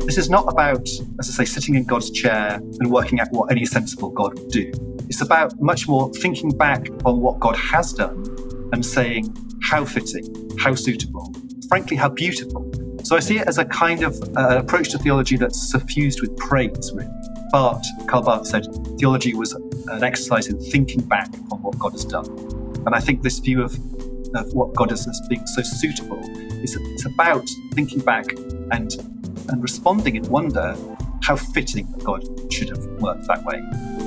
This is not about, as I say, sitting in God's chair and working out what any sensible God would do. It's about much more thinking back on what God has done and saying how fitting, how suitable, frankly, how beautiful. So I see it as a kind of approach to theology that's suffused with praise, really. Karl Barth said, theology was an exercise in thinking back on what God has done. And I think this view of what God is as being so suitable it's about thinking back and responding in wonder how fitting that God should have worked that way.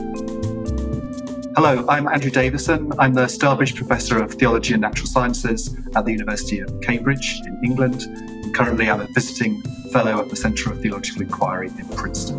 Hello, I'm Andrew Davison. I'm the Starbridge Professor of Theology and Natural Sciences at the University of Cambridge in England. And currently, I'm a visiting fellow at the Centre of Theological Inquiry in Princeton.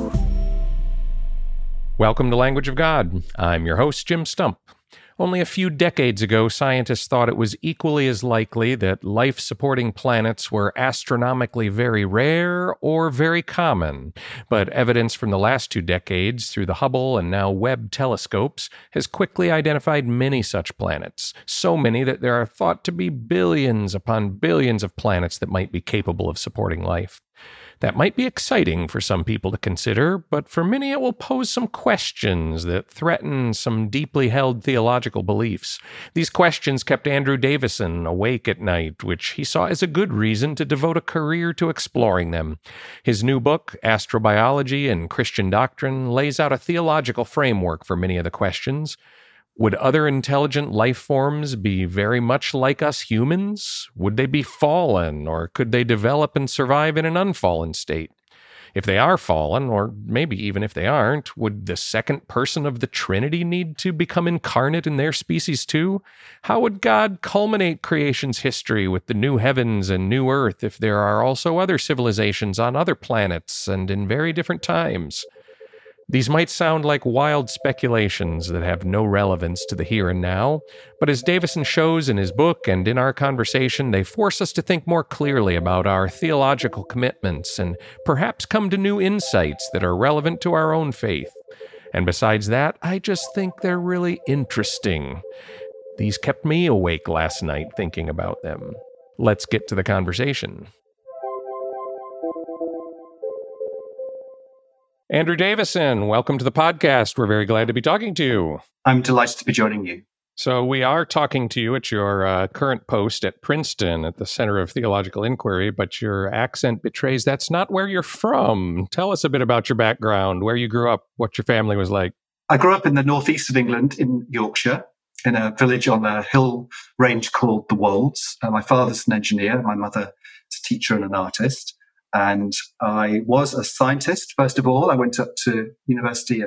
Welcome to Language of God. I'm your host, Jim Stump. Only a few decades ago, scientists thought it was equally as likely that life-supporting planets were astronomically very rare or very common. But evidence from the last 2 decades through the Hubble and now Webb telescopes has quickly identified many such planets, so many that there are thought to be billions upon billions of planets that might be capable of supporting life. That might be exciting for some people to consider, but for many it will pose some questions that threaten some deeply held theological beliefs. These questions kept Andrew Davison awake at night, which he saw as a good reason to devote a career to exploring them. His new book, Astrobiology and Christian Doctrine, lays out a theological framework for many of the questions. Would other intelligent life forms be very much like us humans? Would they be fallen, or could they develop and survive in an unfallen state? If they are fallen, or maybe even if they aren't, would the second person of the Trinity need to become incarnate in their species too? How would God culminate creation's history with the new heavens and new earth if there are also other civilizations on other planets and in very different times? These might sound like wild speculations that have no relevance to the here and now, but as Davison shows in his book and in our conversation, they force us to think more clearly about our theological commitments and perhaps come to new insights that are relevant to our own faith. And besides that, I just think they're really interesting. These kept me awake last night thinking about them. Let's get to the conversation. Andrew Davison, welcome to the podcast. We're very glad to be talking to you. I'm delighted to be joining you. So we are talking to you at your current post at Princeton at the Center of Theological Inquiry, but your accent betrays that's not where you're from. Tell us a bit about your background, where you grew up, what your family was like. I grew up in the northeast of England in Yorkshire, in a village on a hill range called the Wolds. My father's an engineer, my mother is a teacher and an artist. And I was a scientist, first of all. I went up to university at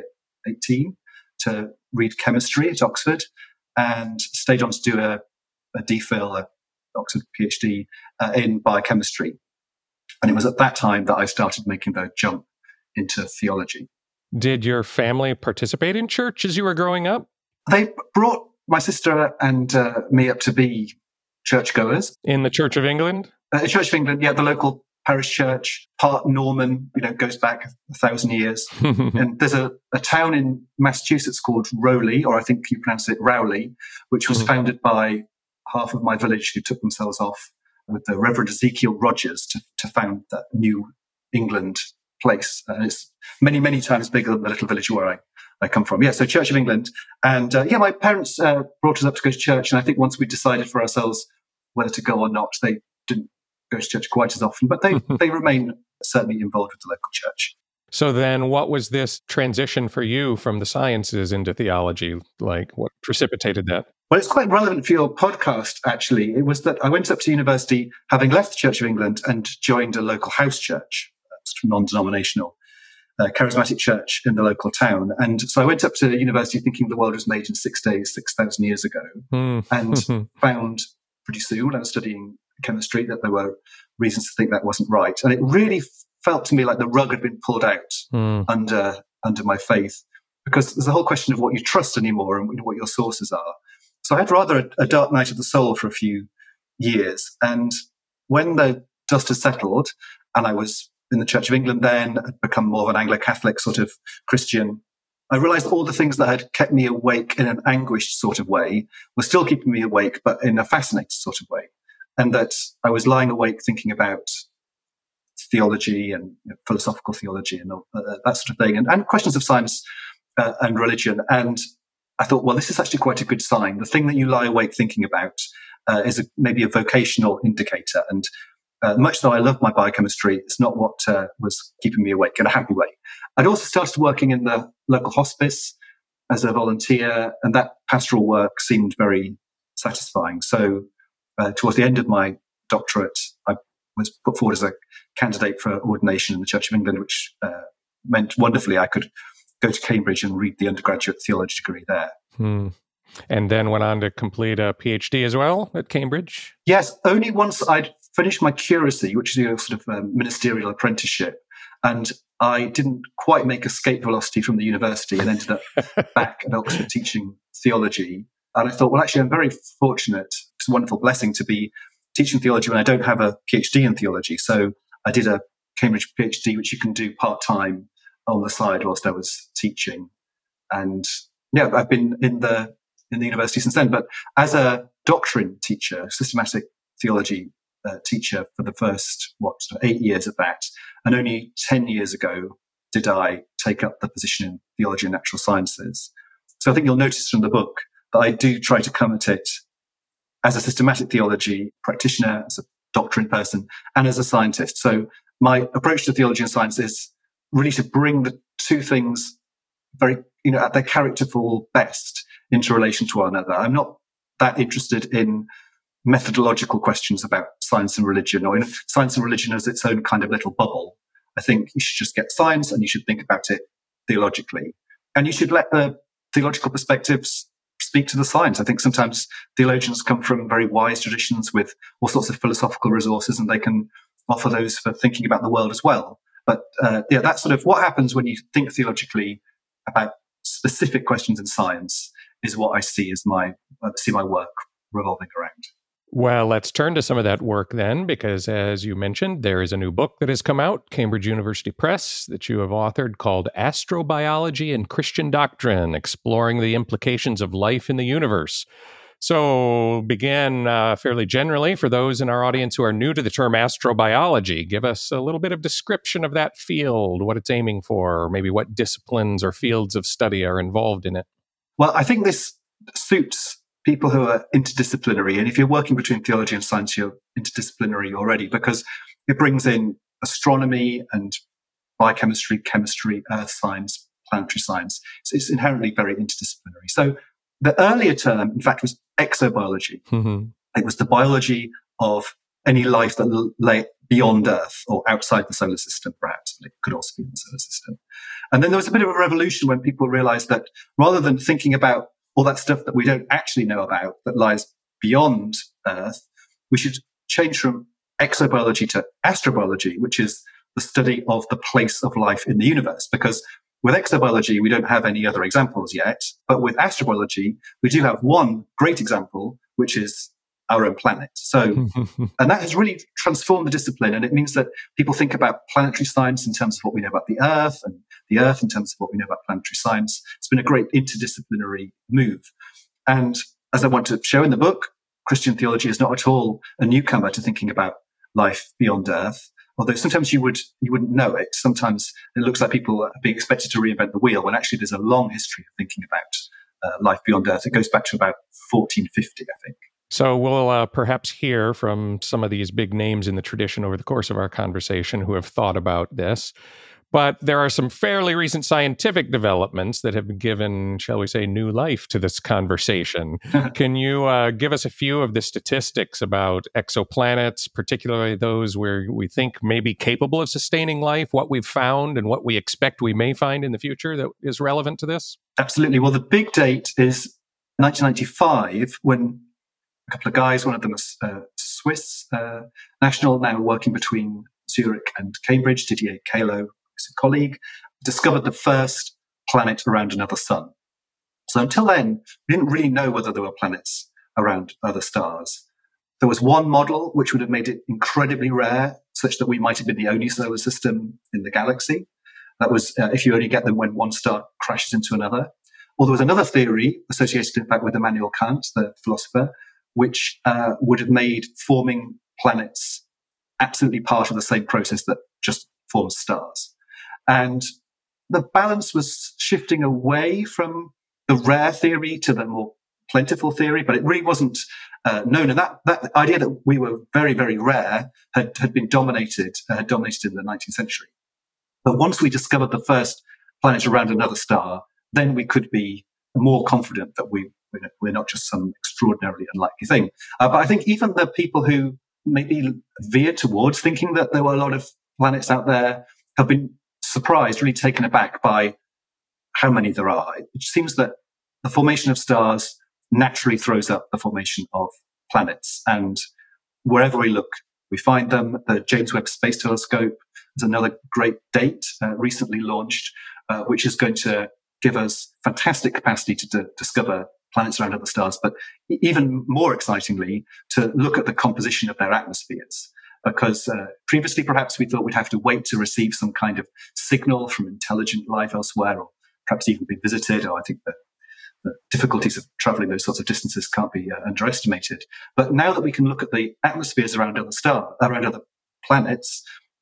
18 to read chemistry at Oxford and stayed on to do a DPhil, an Oxford PhD in biochemistry. And it was at that time that I started making the jump into theology. Did your family participate in church as you were growing up? They brought my sister and me up to be churchgoers. In the Church of England? The Church of England, yeah, the local parish church, part Norman, goes back 1,000 years. And there's a town in Massachusetts called Rowley, or I think you pronounce it Rowley, which was founded by half of my village who took themselves off with the Reverend Ezekiel Rogers to found that New England place. And it's many, many times bigger than the little village where I come from. Yeah, so Church of England. And my parents brought us up to go to church. And I think once we decided for ourselves whether to go or not, they didn't go to church quite as often, but they remain certainly involved with the local church. So then what was this transition for you from the sciences into theology? Like, what precipitated that? Well, it's quite relevant for your podcast, actually. It was that I went up to university having left the Church of England and joined a local house church, non-denominational, charismatic church in the local town. And so I went up to university thinking the world was made in 6 days, 6,000 years ago, and found pretty soon when I was studying chemistry that there were reasons to think that wasn't right. And it really felt to me like the rug had been pulled out under my faith, because there's a whole question of what you trust anymore and what your sources are. So I had rather a dark night of the soul for a few years. And when the dust had settled and I was in the Church of England then, had become more of an Anglo-Catholic sort of Christian, I realized all the things that had kept me awake in an anguished sort of way were still keeping me awake, but in a fascinated sort of way. And that I was lying awake thinking about theology and philosophical theology and that sort of thing, and questions of science and religion. And I thought, well, this is actually quite a good sign. The thing that you lie awake thinking about is maybe a vocational indicator. And much though I love my biochemistry, it's not what was keeping me awake in a happy way. I'd also started working in the local hospice as a volunteer, and that pastoral work seemed very satisfying. So towards the end of my doctorate, I was put forward as a candidate for ordination in the Church of England, which meant wonderfully I could go to Cambridge and read the undergraduate theology degree there. And then went on to complete a PhD as well at Cambridge? Yes, only once I'd finished my curacy, which is a sort of ministerial apprenticeship. And I didn't quite make escape velocity from the university and ended up back at Oxford teaching theology. And I thought, well, actually, I'm very fortunate. It's a wonderful blessing to be teaching theology when I don't have a PhD in theology. So I did a Cambridge PhD, which you can do part-time on the side whilst I was teaching. And yeah, I've been in the university since then. But as a doctrine teacher, systematic theology teacher for the first, 8 years of that. And only 10 years ago did I take up the position in theology and natural sciences. So I think you'll notice from the book that I do try to come at it as a systematic theology practitioner, as a doctrine person, and as a scientist. So my approach to theology and science is really to bring the two things very, at their characterful best into relation to one another. I'm not that interested in methodological questions about science and religion, or science and religion as its own kind of little bubble. I think you should just get science and you should think about it theologically. And you should let the theological perspectives speak to the science. I think sometimes theologians come from very wise traditions with all sorts of philosophical resources, and they can offer those for thinking about the world as well. But that's sort of what happens when you think theologically about specific questions in science is what I see as my work revolving around. Well, let's turn to some of that work then, because as you mentioned, there is a new book that has come out, Cambridge University Press, that you have authored called Astrobiology and Christian Doctrine, Exploring the Implications of Life in the Universe. So begin fairly generally for those in our audience who are new to the term astrobiology. Give us a little bit of description of that field, what it's aiming for, or maybe what disciplines or fields of study are involved in it. Well, I think this suits people who are interdisciplinary. And if you're working between theology and science, you're interdisciplinary already, because it brings in astronomy and biochemistry, chemistry, earth science, planetary science. So it's inherently very interdisciplinary. So the earlier term, in fact, was exobiology. Mm-hmm. It was the biology of any life that lay beyond Earth or outside the solar system, perhaps. But it could also be in the solar system. And then there was a bit of a revolution when people realized that rather than thinking about all that stuff that we don't actually know about that lies beyond Earth, we should change from exobiology to astrobiology, which is the study of the place of life in the universe. Because with exobiology, we don't have any other examples yet. But with astrobiology, we do have one great example, which is our own planet. So, and that has really transformed the discipline. And it means that people think about planetary science in terms of what we know about the Earth, and the Earth in terms of what we know about planetary science. It's been a great interdisciplinary move. And as I want to show in the book, Christian theology is not at all a newcomer to thinking about life beyond Earth. Although sometimes you wouldn't know it. Sometimes it looks like people are being expected to reinvent the wheel, when actually there's a long history of thinking about life beyond Earth. It goes back to about 1450, I think. So we'll perhaps hear from some of these big names in the tradition over the course of our conversation who have thought about this. But there are some fairly recent scientific developments that have given, shall we say, new life to this conversation. Can you give us a few of the statistics about exoplanets, particularly those where we think may be capable of sustaining life, what we've found and what we expect we may find in the future that is relevant to this? Absolutely. Well, the big date is 1995, when a couple of guys, one of them is Swiss national, now working between Zurich and Cambridge, Didier Queloz, who's a colleague, discovered the first planet around another sun. So until then, we didn't really know whether there were planets around other stars. There was one model which would have made it incredibly rare, such that we might have been the only solar system in the galaxy. That was if you only get them when one star crashes into another. Or there was another theory associated, in fact, with Immanuel Kant, the philosopher, which would have made forming planets absolutely part of the same process that just forms stars. And the balance was shifting away from the rare theory to the more plentiful theory, but it really wasn't known. And that idea that we were very, very rare had been dominated in the 19th century. But once we discovered the first planet around another star, then we could be more confident that we're not just some extraordinarily unlikely thing. But I think even the people who maybe veered towards thinking that there were a lot of planets out there have been surprised, really taken aback by how many there are. It seems that the formation of stars naturally throws up the formation of planets. And wherever we look, we find them. The James Webb Space Telescope is another great date, recently launched, which is going to give us fantastic capacity to discover planets around other stars, but even more excitingly, to look at the composition of their atmospheres. Because previously, perhaps we thought we'd have to wait to receive some kind of signal from intelligent life elsewhere, or perhaps even be visited. Or I think the difficulties of traveling those sorts of distances can't be underestimated. But now that we can look at the atmospheres around other planets,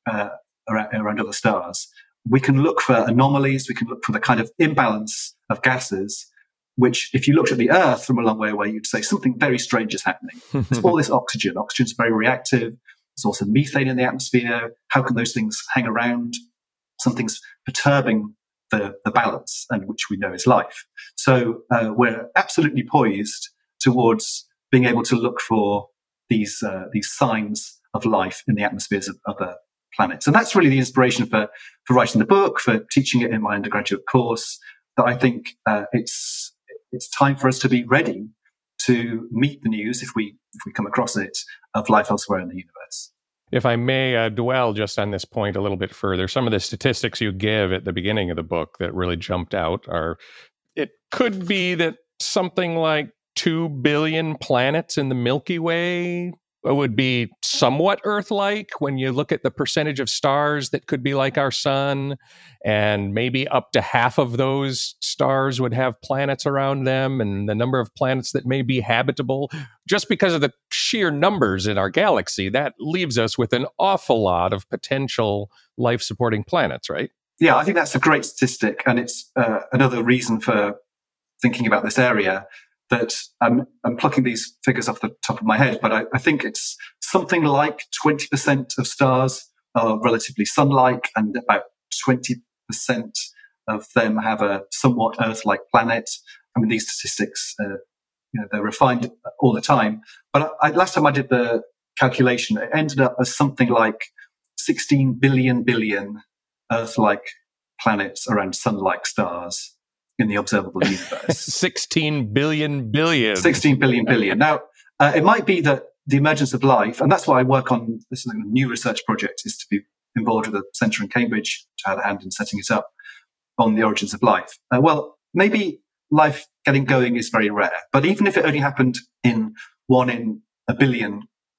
around other stars, we can look for anomalies. We can look for the kind of imbalance of gases, which, if you looked at the Earth from a long way away, you'd say something very strange is happening. There's all this oxygen. Oxygen's very reactive. There's also methane in the atmosphere. How can those things hang around? Something's perturbing the balance, and which we know is life. So we're absolutely poised towards being able to look for these signs of life in the atmospheres of other planets. And that's really the inspiration for writing the book, for teaching it in my undergraduate course, that I think it's time for us to be ready to meet the news, if we come across it, of life elsewhere in the universe. If I may dwell just on this point a little bit further, some of the statistics you give at the beginning of the book that really jumped out are, it could be that something like 2 billion planets in the Milky Way would be somewhat Earth-like when you look at the percentage of stars that could be like our sun, and maybe up to half of those stars would have planets around them, and the number of planets that may be habitable. Just because of the sheer numbers in our galaxy, that leaves us with an awful lot of potential life-supporting planets, right? Yeah, I think that's a great statistic, and it's another reason for thinking about this area. That I'm plucking these figures off the top of my head, but I think it's something like 20% of stars are relatively sun-like, and about 20% of them have a somewhat Earth-like planet. I mean, these statistics, they're refined all the time. But last time I did the calculation, it ended up as something like 16 billion Earth-like planets around sun-like stars in the observable universe. 16 billion billion. 16 billion. Now, it might be that the emergence of life, and that's why I work on this new research project, is to be involved with a centre in Cambridge to have a hand in setting it up on the origins of life. Well, maybe life getting going is very rare, but even if it only happened in 1 in a billion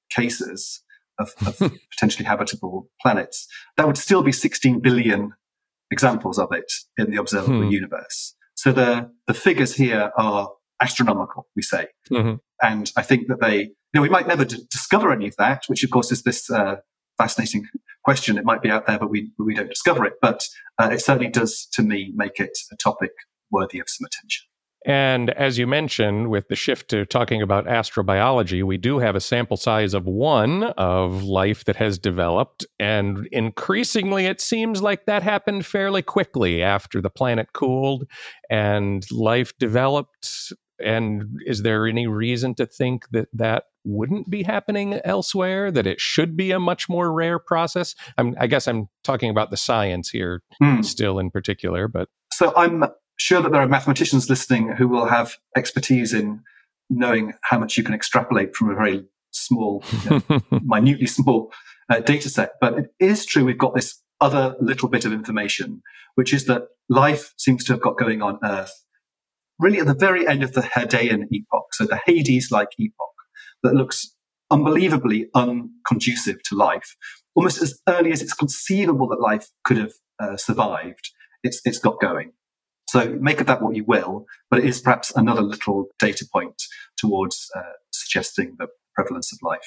cases of potentially habitable planets, that would still be 16 billion examples of it in the observable universe. So the figures here are astronomical, we say. Mm-hmm. And I think that we might never discover any of that, which of course is this fascinating question. It might be out there, but we don't discover it. But it certainly does, to me, make it a topic worthy of some attention. And as you mentioned, with the shift to talking about astrobiology, we do have a sample size of 1 of life that has developed. And increasingly, it seems like that happened fairly quickly after the planet cooled and life developed. And is there any reason to think that wouldn't be happening elsewhere, that it should be a much more rare process? I guess I'm talking about the science here still in particular, but... So I'm sure that there are mathematicians listening who will have expertise in knowing how much you can extrapolate from a very small, minutely small data set. But it is true we've got this other little bit of information, which is that life seems to have got going on Earth really at the very end of the Hadean epoch, so the Hades-like epoch that looks unbelievably unconducive to life. Almost as early as it's conceivable that life could have survived, it's got going. So make of that what you will, but it is perhaps another little data point towards suggesting the prevalence of life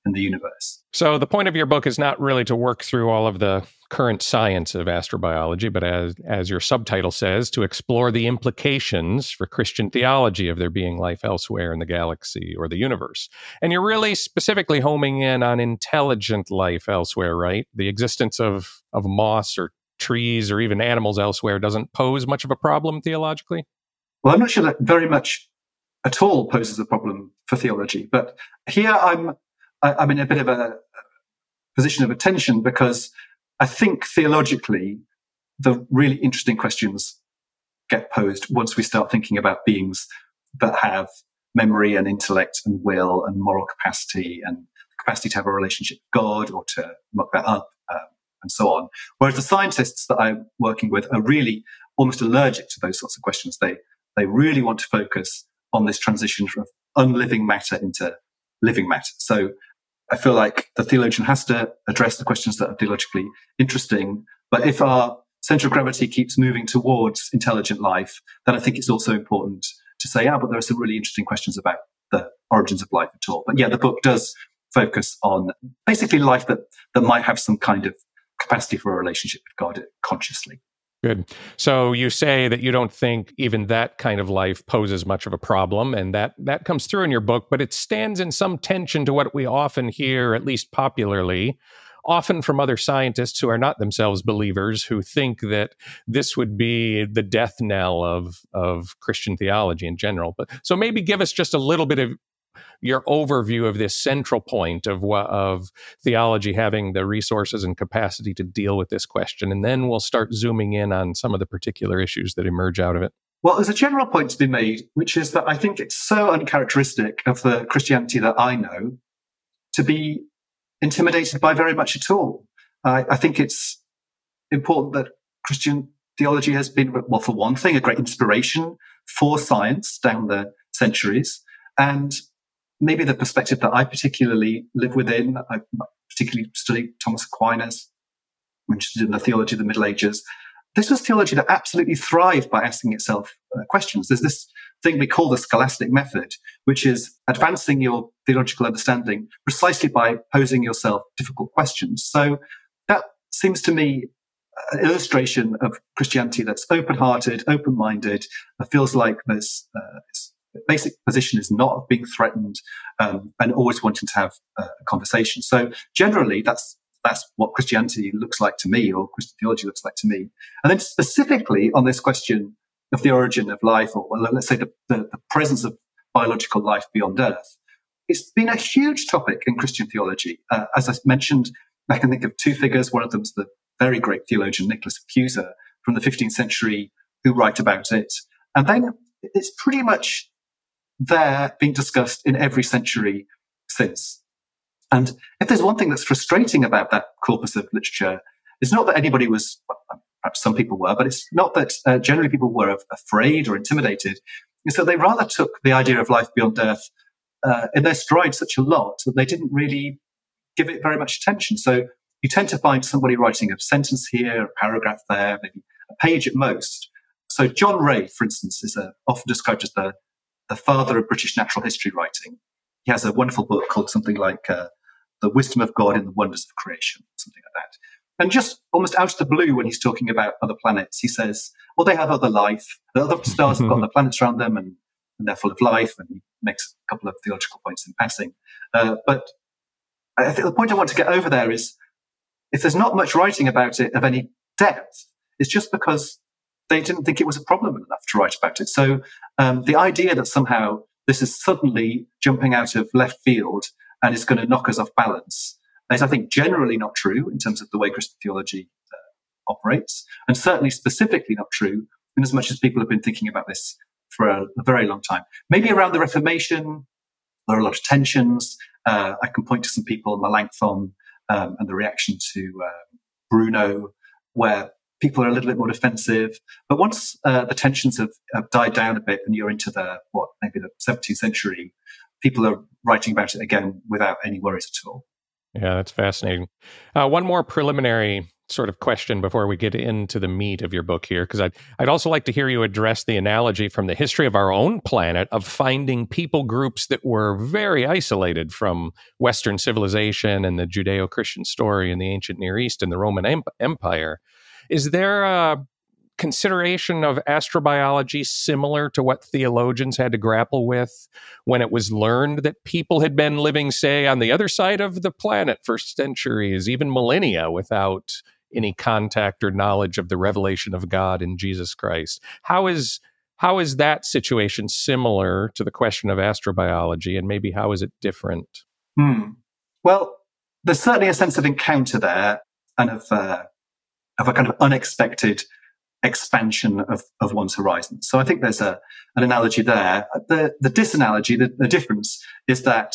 in the universe. So the point of your book is not really to work through all of the current science of astrobiology, but as your subtitle says, to explore the implications for Christian theology of there being life elsewhere in the galaxy or the universe. And you're really specifically homing in on intelligent life elsewhere, right? The existence of moss or trees or even animals elsewhere doesn't pose much of a problem theologically? Well, I'm not sure that very much at all poses a problem for theology, but here I'm in a bit of a position of attention because I think theologically the really interesting questions get posed once we start thinking about beings that have memory and intellect and will and moral capacity and capacity to have a relationship with God or to muck that up and so on. Whereas the scientists that I'm working with are really almost allergic to those sorts of questions. They really want to focus on this transition from unliving matter into living matter. So I feel like the theologian has to address the questions that are theologically interesting. But if our center of gravity keeps moving towards intelligent life, then I think it's also important to say, but there are some really interesting questions about the origins of life at all. But yeah, the book does focus on basically life that might have some kind of capacity for a relationship with God consciously. Good. So you say that you don't think even that kind of life poses much of a problem, and that comes through in your book, but it stands in some tension to what we often hear, at least popularly, often from other scientists who are not themselves believers, who think that this would be the death knell of Christian theology in general. But so maybe give us just a little bit of your overview of this central point of theology having the resources and capacity to deal with this question, and then we'll start zooming in on some of the particular issues that emerge out of it. Well, there's a general point to be made, which is that I think it's so uncharacteristic of the Christianity that I know to be intimidated by very much at all. I think it's important that Christian theology has been, well, for one thing, a great inspiration for science down the centuries, and maybe the perspective that I particularly live within. I particularly studied Thomas Aquinas, I'm interested in the theology of the Middle Ages. This was theology that absolutely thrived by asking itself questions. There's this thing we call the scholastic method, which is advancing your theological understanding precisely by posing yourself difficult questions. So that seems to me an illustration of Christianity that's open-hearted, open-minded. It feels like this basic position is not of being threatened and always wanting to have a conversation. So generally, that's what Christianity looks like to me, or Christian theology looks like to me. And then specifically on this question of the origin of life, or let's say the presence of biological life beyond Earth, it's been a huge topic in Christian theology. As I mentioned, I can think of two figures. One of them is the very great theologian Nicholas of Cusa from the 15th century, who write about it. And then it's pretty much there being discussed in every century since. And if there's one thing that's frustrating about that corpus of literature, it's not that anybody was, well, perhaps some people were, but it's not that generally people were afraid or intimidated. It's that they rather took the idea of life beyond Earth in their stride such a lot that they didn't really give it very much attention. So you tend to find somebody writing a sentence here, a paragraph there, maybe a page at most. So John Ray, for instance, is often described as the father of British natural history writing. He has a wonderful book called something like The Wisdom of God in the Wonders of Creation, something like that. And just almost out of the blue, when he's talking about other planets, he says, well, they have other life. The other stars have got other planets around them, and they're full of life. And he makes a couple of theological points in passing. But I think the point I want to get over there is, if there's not much writing about it of any depth, it's just because they didn't think it was a problem enough to write about it. So the idea that somehow this is suddenly jumping out of left field and is going to knock us off balance is, I think, generally not true in terms of the way Christian theology operates, and certainly specifically not true in as much as people have been thinking about this for a very long time. Maybe around the Reformation, there are a lot of tensions. I can point to some people, Melanchthon, and the reaction to Bruno, where people are a little bit more defensive. But once the tensions have died down a bit and you're into maybe the 17th century, people are writing about it again without any worries at all. Yeah, that's fascinating. One more preliminary sort of question before we get into the meat of your book here, because I'd also like to hear you address the analogy from the history of our own planet of finding people groups that were very isolated from Western civilization and the Judeo-Christian story in the ancient Near East and the Roman Empire. Is there a consideration of astrobiology similar to what theologians had to grapple with when it was learned that people had been living, say, on the other side of the planet for centuries, even millennia, without any contact or knowledge of the revelation of God in Jesus Christ? How is that situation similar to the question of astrobiology, and maybe how is it different? Well, there's certainly a sense of encounter there, and of a kind of unexpected expansion of one's horizon. So I think there's an analogy there. The disanalogy, the difference is that,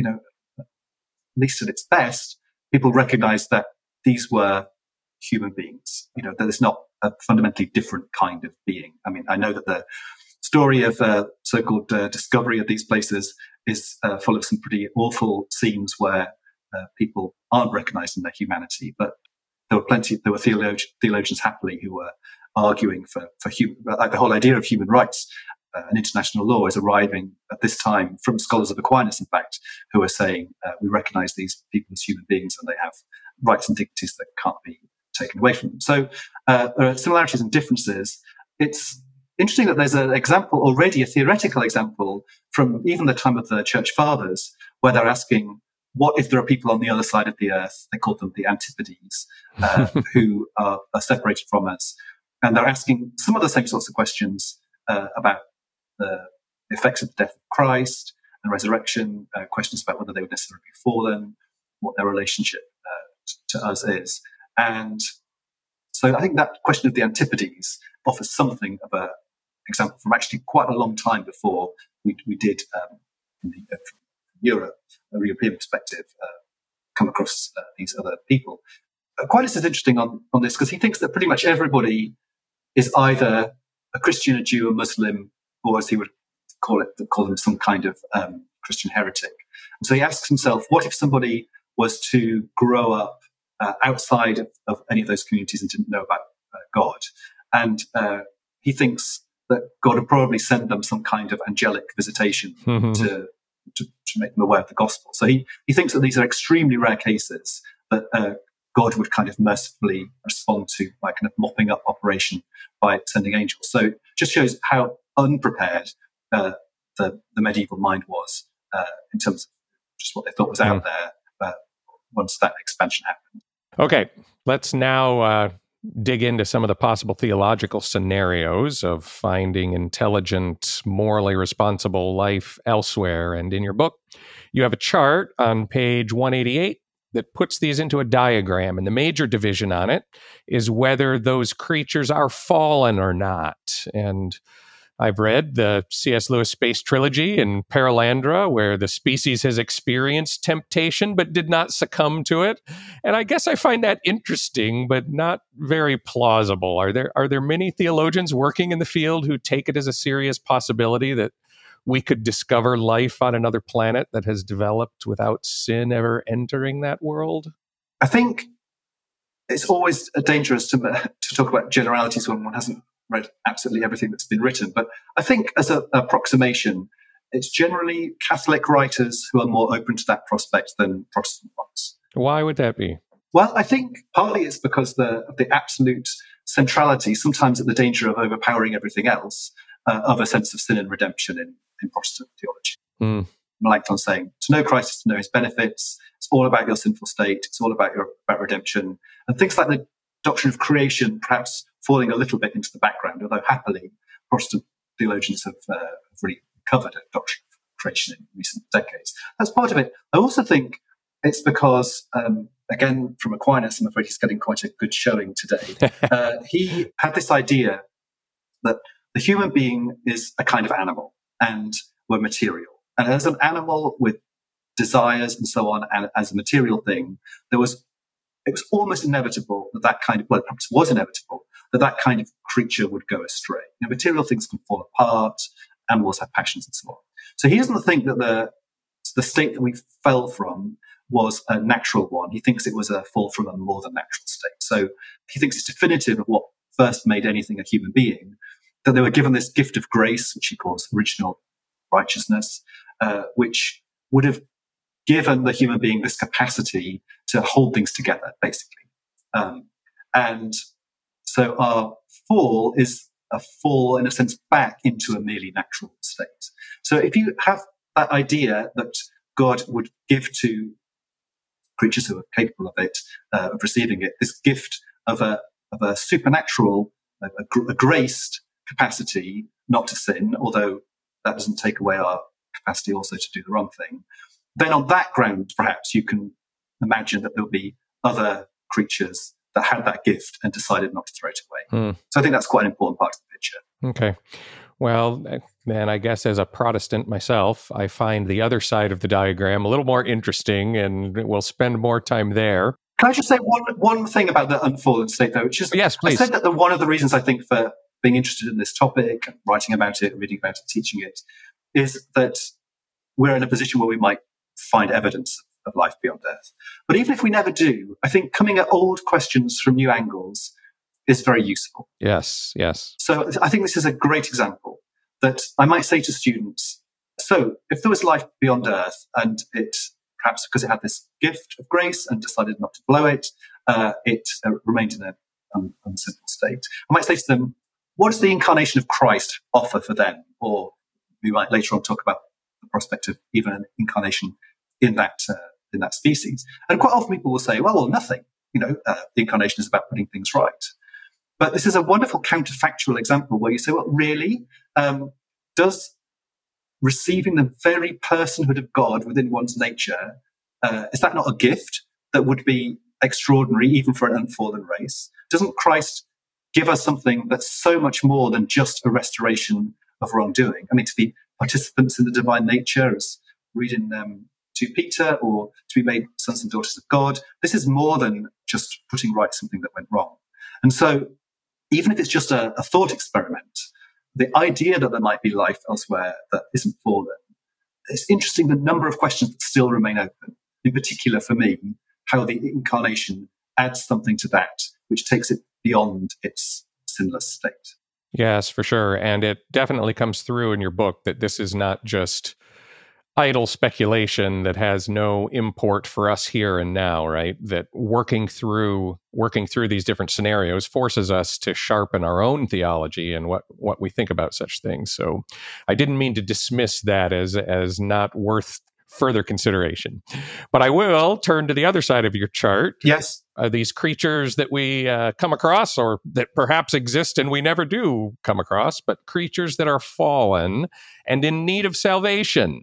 at least at its best, people recognize that these were human beings. That there's not a fundamentally different kind of being. I mean, I know that the story of so-called discovery of these places is full of some pretty awful scenes where people aren't recognizing their humanity, but there were theologians happily who were arguing for human, like the whole idea of human rights and international law is arriving at this time from scholars of Aquinas, in fact, who are saying we recognize these people as human beings and they have rights and dignities that can't be taken away from them. So there are similarities and differences. It's interesting that there's an example already, a theoretical example from even the time of the Church Fathers, where they're asking, what if there are people on the other side of the earth? They call them the Antipodes, who are separated from us. And they're asking some of the same sorts of questions about the effects of the death of Christ and resurrection, questions about whether they would necessarily be fallen, what their relationship to us is. And so I think that question of the Antipodes offers something of an example from actually quite a long time before we did, from Europe, a European perspective, come across these other people. Aquinas is interesting on this because he thinks that pretty much everybody is either a Christian, a Jew, a Muslim, or as he would call them some kind of Christian heretic. And so he asks himself, what if somebody was to grow up outside of any of those communities and didn't know about God? And he thinks that God would probably send them some kind of angelic visitation to make them aware of the gospel. So he thinks that these are extremely rare cases that God would kind of mercifully respond to by kind of mopping up operation by sending angels. So it just shows how unprepared the medieval mind was in terms of just what they thought was out there once that expansion happened. Okay, let's now dig into some of the possible theological scenarios of finding intelligent, morally responsible life elsewhere. And in your book, you have a chart on page 188 that puts these into a diagram. And the major division on it is whether those creatures are fallen or not. And I've read the C.S. Lewis space trilogy in Paralandra, where the species has experienced temptation but did not succumb to it. And I guess I find that interesting, but not very plausible. Are there many theologians working in the field who take it as a serious possibility that we could discover life on another planet that has developed without sin ever entering that world? I think it's always dangerous to talk about generalities when one hasn't read absolutely everything that's been written. But I think as an approximation, it's generally Catholic writers who are more open to that prospect than Protestant ones. Why would that be? Well, I think partly it's because of the absolute centrality, sometimes at the danger of overpowering everything else, of a sense of sin and redemption in Protestant theology. Melanchthon saying, to know Christ is to know his benefits. It's all about your sinful state. It's all about redemption. And things like the doctrine of creation perhaps falling a little bit into the background, although happily Protestant theologians have really covered a doctrine of creation in recent decades. That's part of it. I also think it's because, again, from Aquinas, I'm afraid he's getting quite a good showing today. He had this idea that the human being is a kind of animal and we're material. And as an animal with desires and so on, and as a material thing, it was almost inevitable that kind of, well, perhaps was inevitable, that kind of creature would go astray. Material things can fall apart, animals have passions and so on. So he doesn't think that the state that we fell from was a natural one. He thinks it was a fall from a more than natural state. So he thinks it's definitive of what first made anything a human being, that they were given this gift of grace, which he calls original righteousness, which would have given the human being this capacity to hold things together, basically. And so our fall is a fall, in a sense, back into a merely natural state. So if you have that idea that God would give to creatures who are capable of it, of receiving it, this gift of a supernatural, a graced capacity not to sin, although that doesn't take away our capacity also to do the wrong thing, then on that ground, perhaps you can imagine that there'll be other creatures that had that gift and decided not to throw it away. So I think that's quite an important part of the picture. Okay. Well, then I guess as a Protestant myself, I find the other side of the diagram a little more interesting, and we'll spend more time there. Can I just say one thing about the unfallen state, though? Which is, yes, please. I said that one of the reasons I think for being interested in this topic, writing about it, reading about it, teaching it, is that we're in a position where we might find evidence of life beyond Earth. But even if we never do, I think coming at old questions from new angles is very useful. Yes, yes. So I think this is a great example that I might say to students, so if there was life beyond Earth and it, perhaps because it had this gift of grace and decided not to blow it, it remained in an unsimple state, I might say to them, what does the incarnation of Christ offer for them? Or we might later on talk about the prospect of even an incarnation in that species. And quite often people will say, well, nothing. The incarnation is about putting things right. But this is a wonderful counterfactual example where you say, well, really? Does receiving the very personhood of God within one's nature, is that not a gift that would be extraordinary even for an unfallen race? Doesn't Christ give us something that's so much more than just a restoration of wrongdoing? I mean, to be participants in the divine nature, as read in 2 Peter, or to be made sons and daughters of God, this is more than just putting right something that went wrong. And so even if it's just a thought experiment, the idea that there might be life elsewhere that isn't fallen, it's interesting the number of questions that still remain open. In particular, for me, how the incarnation adds something to that, which takes it beyond its sinless state. Yes, for sure. And it definitely comes through in your book that this is not just idle speculation that has no import for us here and now, right? That working through these different scenarios forces us to sharpen our own theology and what we think about such things. So I didn't mean to dismiss that as not worth further consideration. But I will turn to the other side of your chart. Yes. These creatures that we come across, or that perhaps exist and we never do come across, but creatures that are fallen and in need of salvation.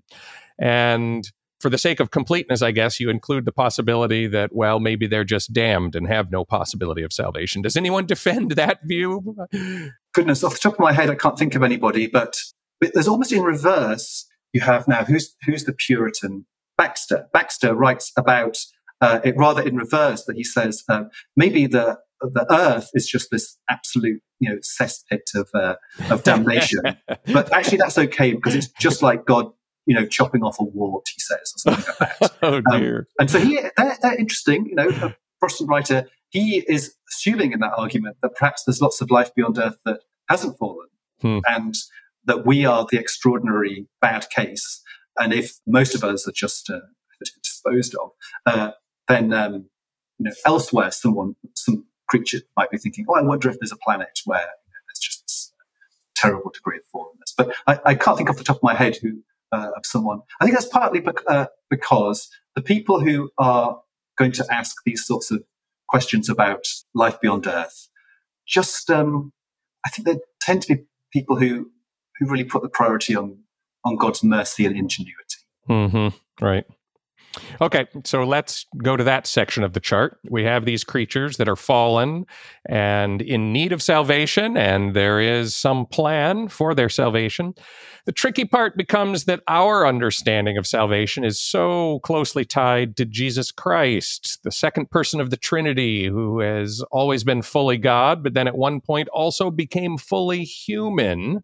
And for the sake of completeness, I guess, you include the possibility that, well, maybe they're just damned and have no possibility of salvation. Does anyone defend that view? Goodness, off the top of my head, I can't think of anybody, but there's almost in reverse. You have now, who's the Puritan? Baxter. Baxter writes about it rather in reverse, that he says maybe the earth is just this absolute cesspit of damnation, but actually that's okay because it's just like God chopping off a wart, he says, or something like that. Oh dear. And so they're interesting, a Protestant writer, he is assuming in that argument that perhaps there's lots of life beyond Earth that hasn't fallen, and that we are the extraordinary bad case. And if most of us are just disposed of, then elsewhere, some creature might be thinking, oh, I wonder if there's a planet where there's just this terrible degree of fallenness. But I can't think off the top of my head of someone. I think that's partly because the people who are going to ask these sorts of questions about life beyond Earth, just I think they tend to be people who really put the priority on God's mercy and ingenuity. Mm-hmm. Right. Okay, so let's go to that section of the chart. We have these creatures that are fallen and in need of salvation, and there is some plan for their salvation. The tricky part becomes that our understanding of salvation is so closely tied to Jesus Christ, the second person of the Trinity, who has always been fully God, but then at one point also became fully human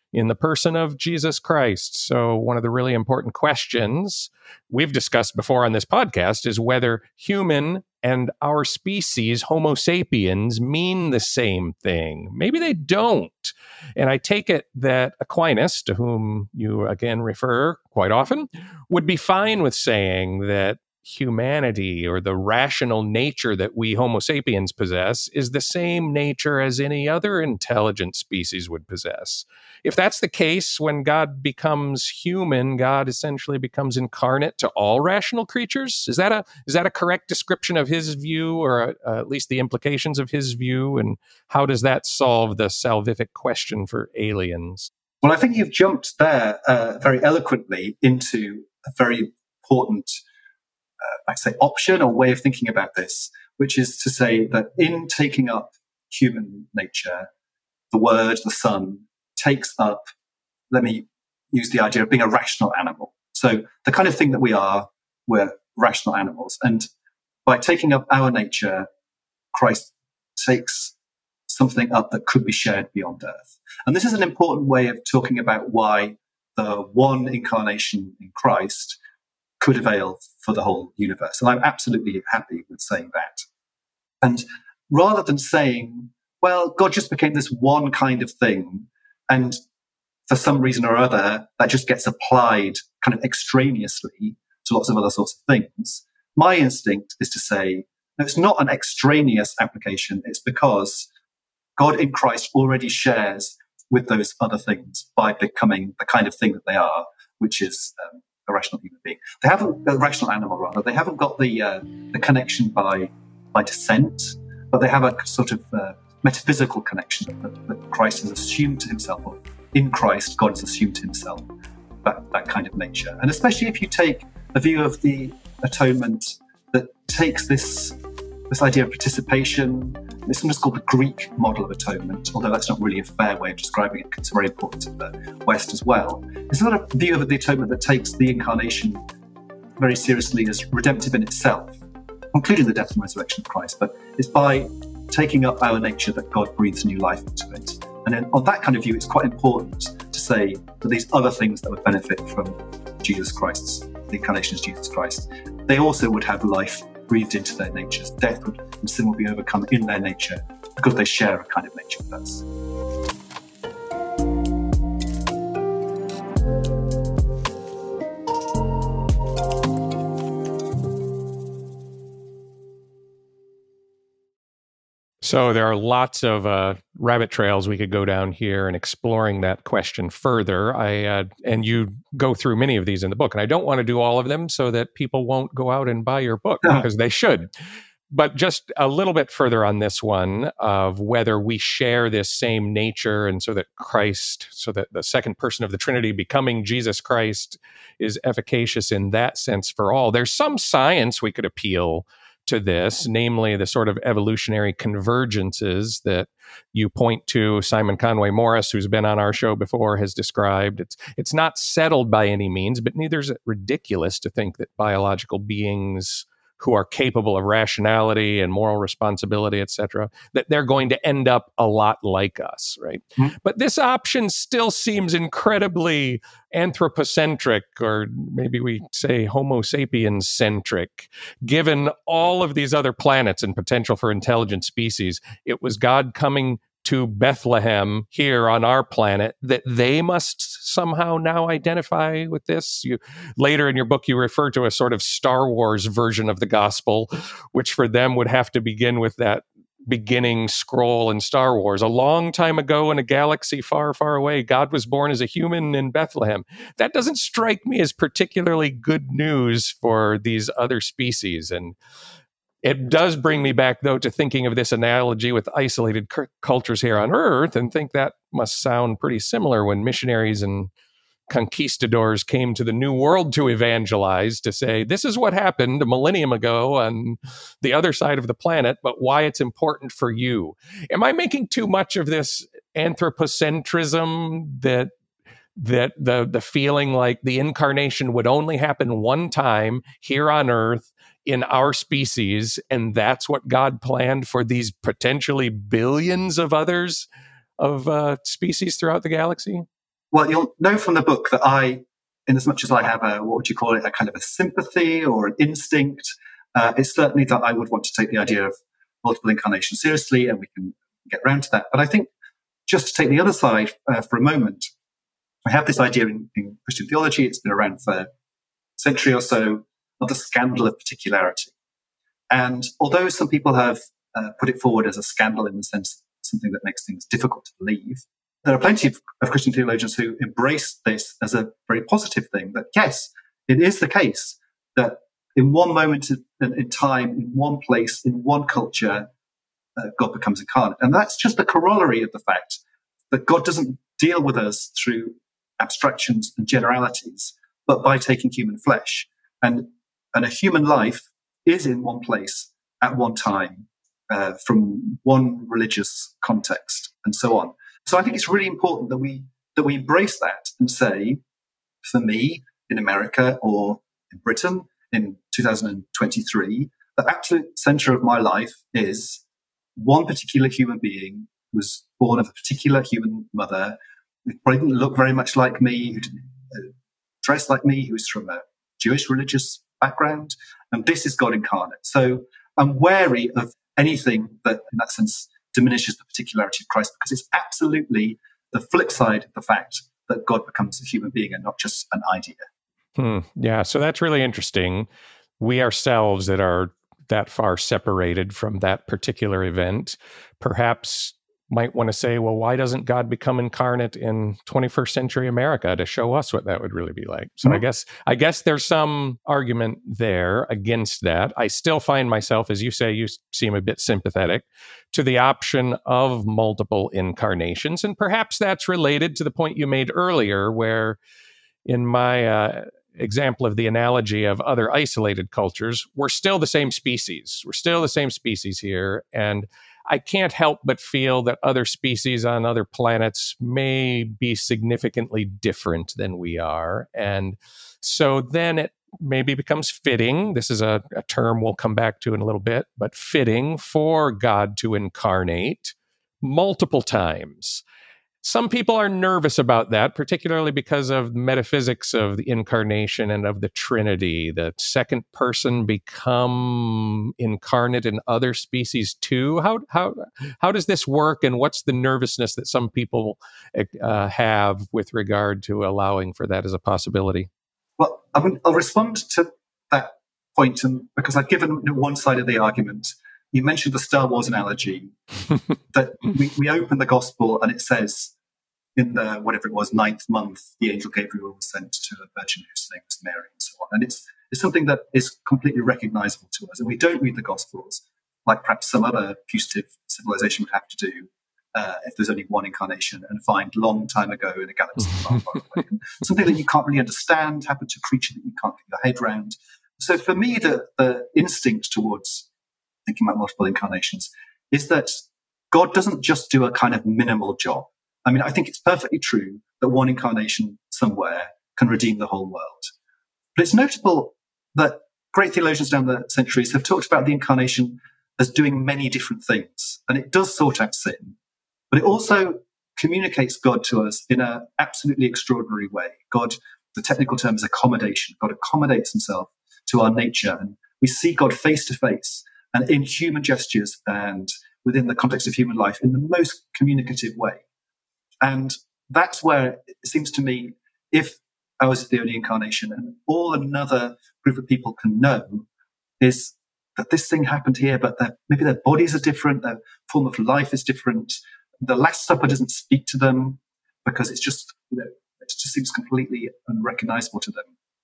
in the person of Jesus Christ. So one of the really important questions we've discussed before on this podcast is whether human and our species, Homo sapiens, mean the same thing. Maybe they don't. And I take it that Aquinas, to whom you again refer quite often, would be fine with saying that humanity, or the rational nature that we Homo sapiens possess, is the same nature as any other intelligent species would possess. If that's the case, when God becomes human, God essentially becomes incarnate to all rational creatures. Is that a correct description of his view, or at least the implications of his view? And how does that solve the salvific question for aliens? Well, I think you've jumped there very eloquently into a very important option or way of thinking about this, which is to say that in taking up human nature, the Word, the Son, takes up, let me use the idea of being a rational animal. So the kind of thing that we are, we're rational animals. And by taking up our nature, Christ takes something up that could be shared beyond earth. And this is an important way of talking about why the one incarnation in Christ could avail for the whole universe. And I'm absolutely happy with saying that. And rather than saying, well, God just became this one kind of thing, and for some reason or other, that just gets applied kind of extraneously to lots of other sorts of things, my instinct is to say, no, it's not an extraneous application. It's because God in Christ already shares with those other things by becoming the kind of thing that they are, which is a rational human being. They haven't, a rational animal rather, they haven't got the connection by descent, but they have a sort of metaphysical connection that Christ has assumed to himself, or in Christ, God has assumed to himself that kind of nature. And especially if you take a view of the atonement that takes this idea of participation, it's sometimes called the Greek model of atonement, although that's not really a fair way of describing it because it's very important to the West as well. It's not a view of the atonement that takes the incarnation very seriously as redemptive in itself, including the death and resurrection of Christ, but it's by taking up our nature that God breathes new life into it. And then on that kind of view, it's quite important to say that these other things that would benefit from Jesus Christ's, the incarnation of Jesus Christ, they also would have life breathed into their natures. Death and sin will be overcome in their nature because they share a kind of nature with us. So there are lots of rabbit trails we could go down here and exploring that question further. And you go through many of these in the book, and I don't want to do all of them so that people won't go out and buy your book because they should. But just a little bit further on this one of whether we share this same nature, and so that Christ, so that the second person of the Trinity becoming Jesus Christ is efficacious in that sense for all. There's some science we could appeal to this, namely the sort of evolutionary convergences that you point to. Simon Conway Morris, who's been on our show before, has described. It's not settled by any means, but neither is it ridiculous to think that biological beings who are capable of rationality and moral responsibility, et cetera, that they're going to end up a lot like us, right? Mm-hmm. But this option still seems incredibly anthropocentric, or maybe we say Homo sapiens centric, given all of these other planets and potential for intelligent species. It was God coming to Bethlehem here on our planet that they must somehow now identify with this. Later in your book, you refer to a sort of Star Wars version of the gospel, which for them would have to begin with that beginning scroll in Star Wars. A long time ago in a galaxy far, far away, God was born as a human in Bethlehem. That doesn't strike me as particularly good news for these other species. And it does bring me back, though, to thinking of this analogy with isolated cultures here on Earth, and think that must sound pretty similar when missionaries and conquistadors came to the New World to evangelize, to say, this is what happened a millennium ago on the other side of the planet, but why it's important for you. Am I making too much of this anthropocentrism that the feeling like the incarnation would only happen one time here on Earth in our species, and that's what God planned for these potentially billions of others of species throughout the galaxy? Well, you'll know from the book that I, in as much as I have what would you call it, a kind of a sympathy or an instinct, it's certainly that I would want to take the idea of multiple incarnation seriously, and we can get round to that. But I think just to take the other side for a moment, I have this idea in Christian theology, it's been around for a century or so, of the scandal of particularity. And although some people have put it forward as a scandal in the sense something that makes things difficult to believe, there are plenty of Christian theologians who embrace this as a very positive thing, that yes, it is the case that in one moment in time, in one place, in one culture, God becomes incarnate. And that's just the corollary of the fact that God doesn't deal with us through abstractions and generalities, but by taking human flesh. And a human life is in one place at one time, from one religious context, and so on. So I think it's really important that we embrace that and say, for me in America or in Britain in 2023, the absolute center of my life is one particular human being who was born of a particular human mother, who probably didn't look very much like me, who didn't dress like me, who was from a Jewish religious background, and this is God incarnate. So I'm wary of anything that, in that sense, diminishes the particularity of Christ, because it's absolutely the flip side of the fact that God becomes a human being and not just an idea. Yeah, so that's really interesting. We ourselves that are that far separated from that particular event, perhaps might want to say, well, why doesn't God become incarnate in 21st century America to show us what that would really be like? So I guess there's some argument there against that. I still find myself, as you say, you seem a bit sympathetic to the option of multiple incarnations. And perhaps that's related to the point you made earlier, where in my example of the analogy of other isolated cultures, we're still the same species. We're still the same species here. And I can't help but feel that other species on other planets may be significantly different than we are. And so then it maybe becomes fitting. This is a term we'll come back to in a little bit, but fitting for God to incarnate multiple times. Some people are nervous about that, particularly because of metaphysics of the incarnation and of the Trinity. The second person become incarnate in other species too. How does this work, and what's the nervousness that some people have with regard to allowing for that as a possibility? Well, I'll respond to that point, and because I've given one side of the argument. You mentioned the Star Wars analogy, that we open the gospel and it says in the, whatever it was, 9th month, the angel Gabriel was sent to a virgin whose name was Mary, and so on. And it's something that is completely recognizable to us. And we don't read the gospels like perhaps some other fugitive civilization would have to do if there's only one incarnation, and find long time ago in a galaxy far, far away. Something that you can't really understand happened to a creature that you can't get your head around. So for me, the instinct towards thinking about multiple incarnations is that God doesn't just do a kind of minimal job. I mean, I think it's perfectly true that one incarnation somewhere can redeem the whole world. But it's notable that great theologians down the centuries have talked about the incarnation as doing many different things. And it does sort out sin, but it also communicates God to us in an absolutely extraordinary way. God, the technical term is accommodation. God accommodates himself to our nature. And we see God face to face and in human gestures and within the context of human life in the most communicative way. And that's where it seems to me, if ours is the only incarnation, and all another group of people can know is that this thing happened here, but maybe their bodies are different, their form of life is different. The Last Supper doesn't speak to them because it's just, it just seems completely unrecognizable to them.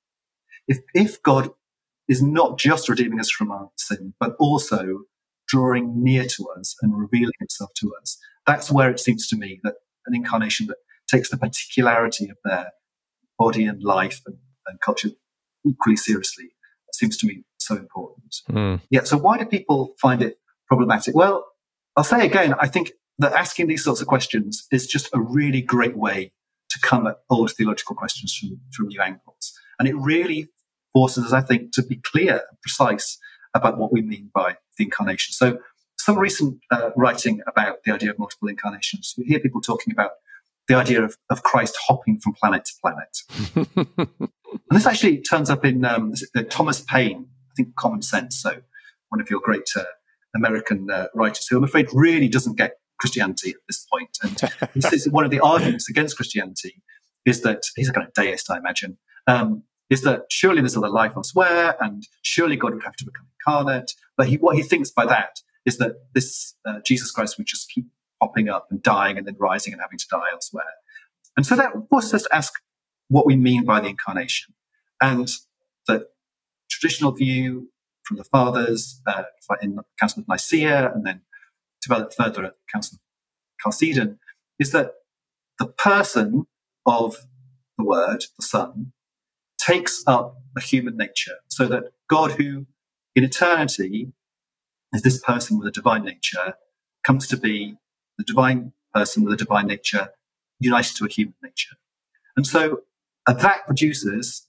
If God is not just redeeming us from our sin, but also drawing near to us and revealing himself to us, that's where it seems to me that an incarnation that takes the particularity of their body and life and culture equally seriously seems to me so important. Yeah. So why do people find it problematic? Well, I'll say again, I think that asking these sorts of questions is just a really great way to come at old theological questions from new angles. And it really forces us, I think, to be clear and precise about what we mean by the incarnation. So some recent writing about the idea of multiple incarnations, you hear people talking about the idea of Christ hopping from planet to planet. And this actually turns up in Thomas Paine, I think Common Sense, so one of your great American writers, who I'm afraid really doesn't get Christianity at this point. And he says one of the arguments against Christianity is that, he's a kind of deist, I imagine, is that surely there's other life elsewhere, and surely God would have to become incarnate. But what he thinks by that is that this Jesus Christ would just keep popping up and dying and then rising and having to die elsewhere. And so that forces us to ask what we mean by the incarnation. And the traditional view from the fathers in the Council of Nicaea and then developed further at the Council of Chalcedon is that the person of the Word, the Son, takes up a human nature, so that God, who in eternity is this person with a divine nature, comes to be the divine person with a divine nature united to a human nature. And so that produces,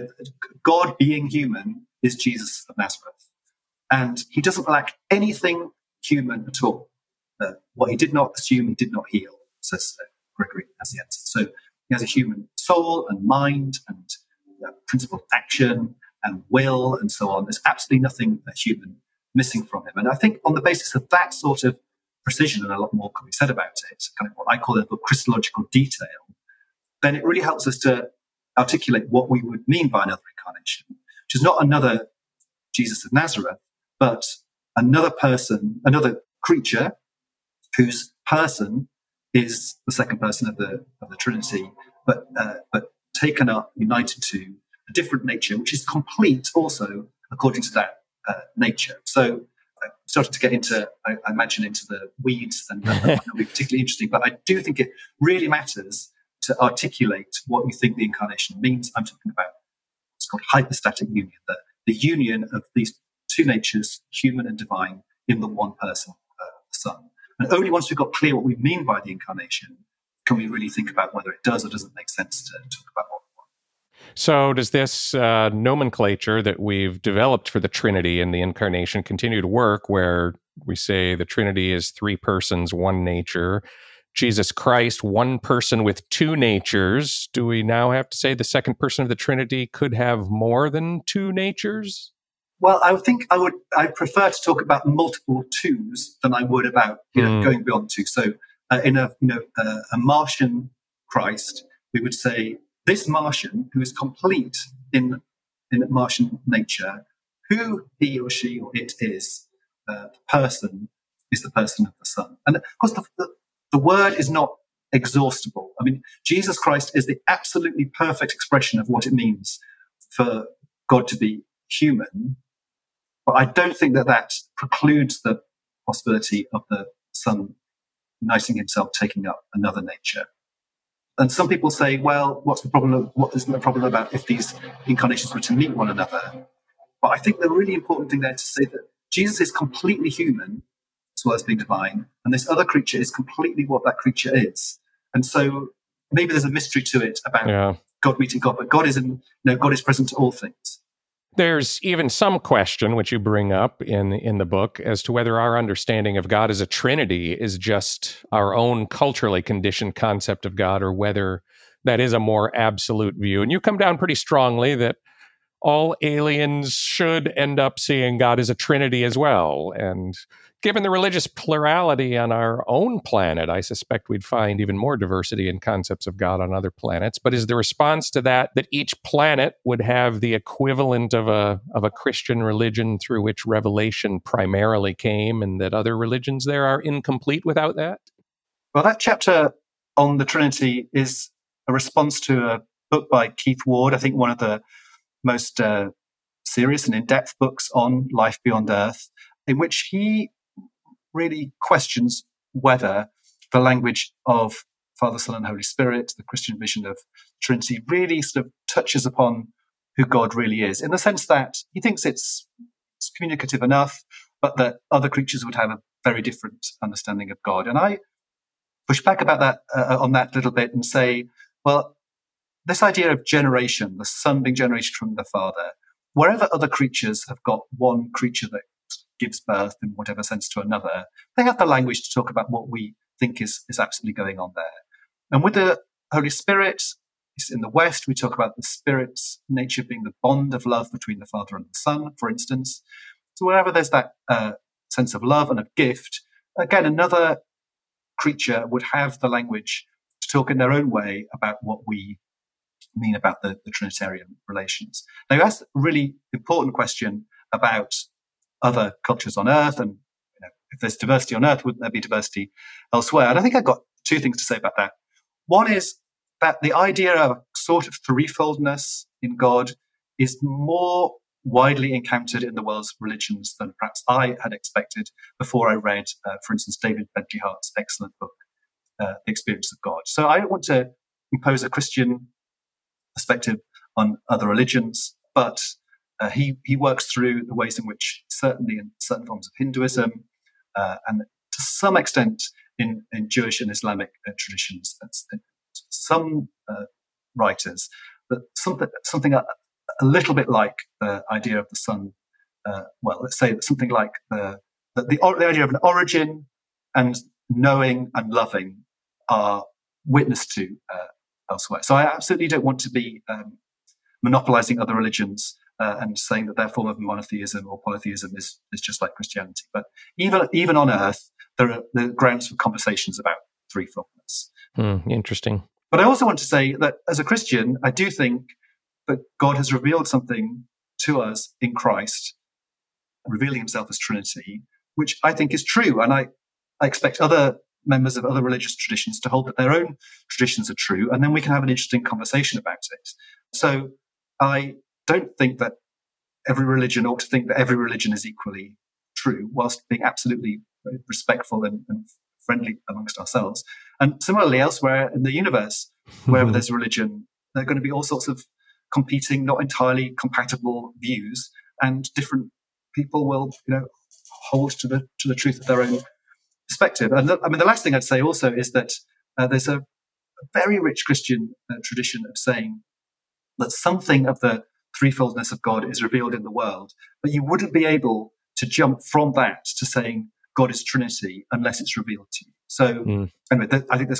God being human is Jesus of Nazareth. And he doesn't lack anything human at all. What he did not assume, he did not heal, says Gregory Nazianzus. So he has a human soul and mind and principle of action and will and so on. There's absolutely nothing human missing from him. And I think on the basis of that sort of precision, and a lot more can be said about it, kind of what I call a Christological detail, then it really helps us to articulate what we would mean by another incarnation, which is not another Jesus of Nazareth, but another person, another creature whose person is the second person of the Trinity, but taken up, united to a different nature, which is complete also according to that nature. So I started to get into, I imagine, into the weeds, and that might not be particularly interesting, but I do think it really matters to articulate what we think the incarnation means. I'm talking about what's called hypostatic union, the union of these two natures, human and divine, in the one person, the Son. And only once we've got clear what we mean by the incarnation can we really think about whether it does or doesn't make sense to talk about what we want. So does this nomenclature that we've developed for the Trinity and the incarnation continue to work, where we say the Trinity is three persons, one nature, Jesus Christ, one person with two natures? Do we now have to say the second person of the Trinity could have more than two natures? Well, I think I prefer to talk about multiple twos than I would about going beyond two. So in a Martian Christ, we would say this Martian who is complete in Martian nature, who he or she or it is, the person is the person of the Son. And of course, the word is not exhaustible. I mean, Jesus Christ is the absolutely perfect expression of what it means for God to be human. But I don't think that precludes the possibility of the Son uniting himself, taking up another nature. And some people say, well, what isn't the problem about if these incarnations were to meet one another? But I think the really important thing there is to say that Jesus is completely human as well as being divine, and this other creature is completely what that creature is. And so maybe there's a mystery to it about God meeting God, but God is present to all things. There's even some question, which you bring up in the book, as to whether our understanding of God as a Trinity is just our own culturally conditioned concept of God, or whether that is a more absolute view. And you come down pretty strongly that all aliens should end up seeing God as a Trinity as well. And given the religious plurality on our own planet, I suspect we'd find even more diversity in concepts of God on other planets. But is the response to that each planet would have the equivalent of a Christian religion through which revelation primarily came, and that other religions there are incomplete without that? Well, that chapter on the Trinity is a response to a book by Keith Ward, I think one of the most serious and in-depth books on life beyond Earth, in which he really questions whether the language of Father, Son, and Holy Spirit, the Christian vision of Trinity, really sort of touches upon who God really is, in the sense that he thinks it's communicative enough, but that other creatures would have a very different understanding of God. And I push back about that on that little bit and say, well, this idea of generation, the Son being generated from the Father, wherever other creatures have got one creature that gives birth in whatever sense to another, they have the language to talk about what we think is absolutely going on there. And with the Holy Spirit, in the West, we talk about the Spirit's nature being the bond of love between the Father and the Son, for instance. So wherever there's that sense of love and of gift, again, another creature would have the language to talk in their own way about what we mean about the Trinitarian relations. Now, you asked a really important question about other cultures on Earth, and if there's diversity on Earth, wouldn't there be diversity elsewhere? And I think I've got two things to say about that. One is that the idea of a sort of threefoldness in God is more widely encountered in the world's religions than perhaps I had expected before I read, for instance, David Bentley Hart's excellent book, The Experience of God. So I don't want to impose a Christian perspective on other religions, but he works through the ways in which, certainly in certain forms of Hinduism, and to some extent in Jewish and Islamic traditions, some writers, but something a little bit like the idea of the Son. Let's say that something like the idea of an origin and knowing and loving are witnessed to elsewhere. So I absolutely don't want to be monopolizing other religions and saying that their form of monotheism or polytheism is just like Christianity. But even on Earth, there are grounds for conversations about threefoldness. Interesting. But I also want to say that as a Christian, I do think that God has revealed something to us in Christ, revealing himself as Trinity, which I think is true. And I expect other members of other religious traditions to hold that their own traditions are true, and then we can have an interesting conversation about it. So I don't think that every religion ought to think that every religion is equally true, whilst being absolutely respectful and friendly amongst ourselves. And similarly, elsewhere in the universe, wherever there's a religion, there are going to be all sorts of competing, not entirely compatible views, and different people will, hold to the truth of their own perspective. And the last thing I'd say also is that there's a very rich Christian tradition of saying that something of the threefoldness of God is revealed in the world, but you wouldn't be able to jump from that to saying God is Trinity unless it's revealed to you. So anyway,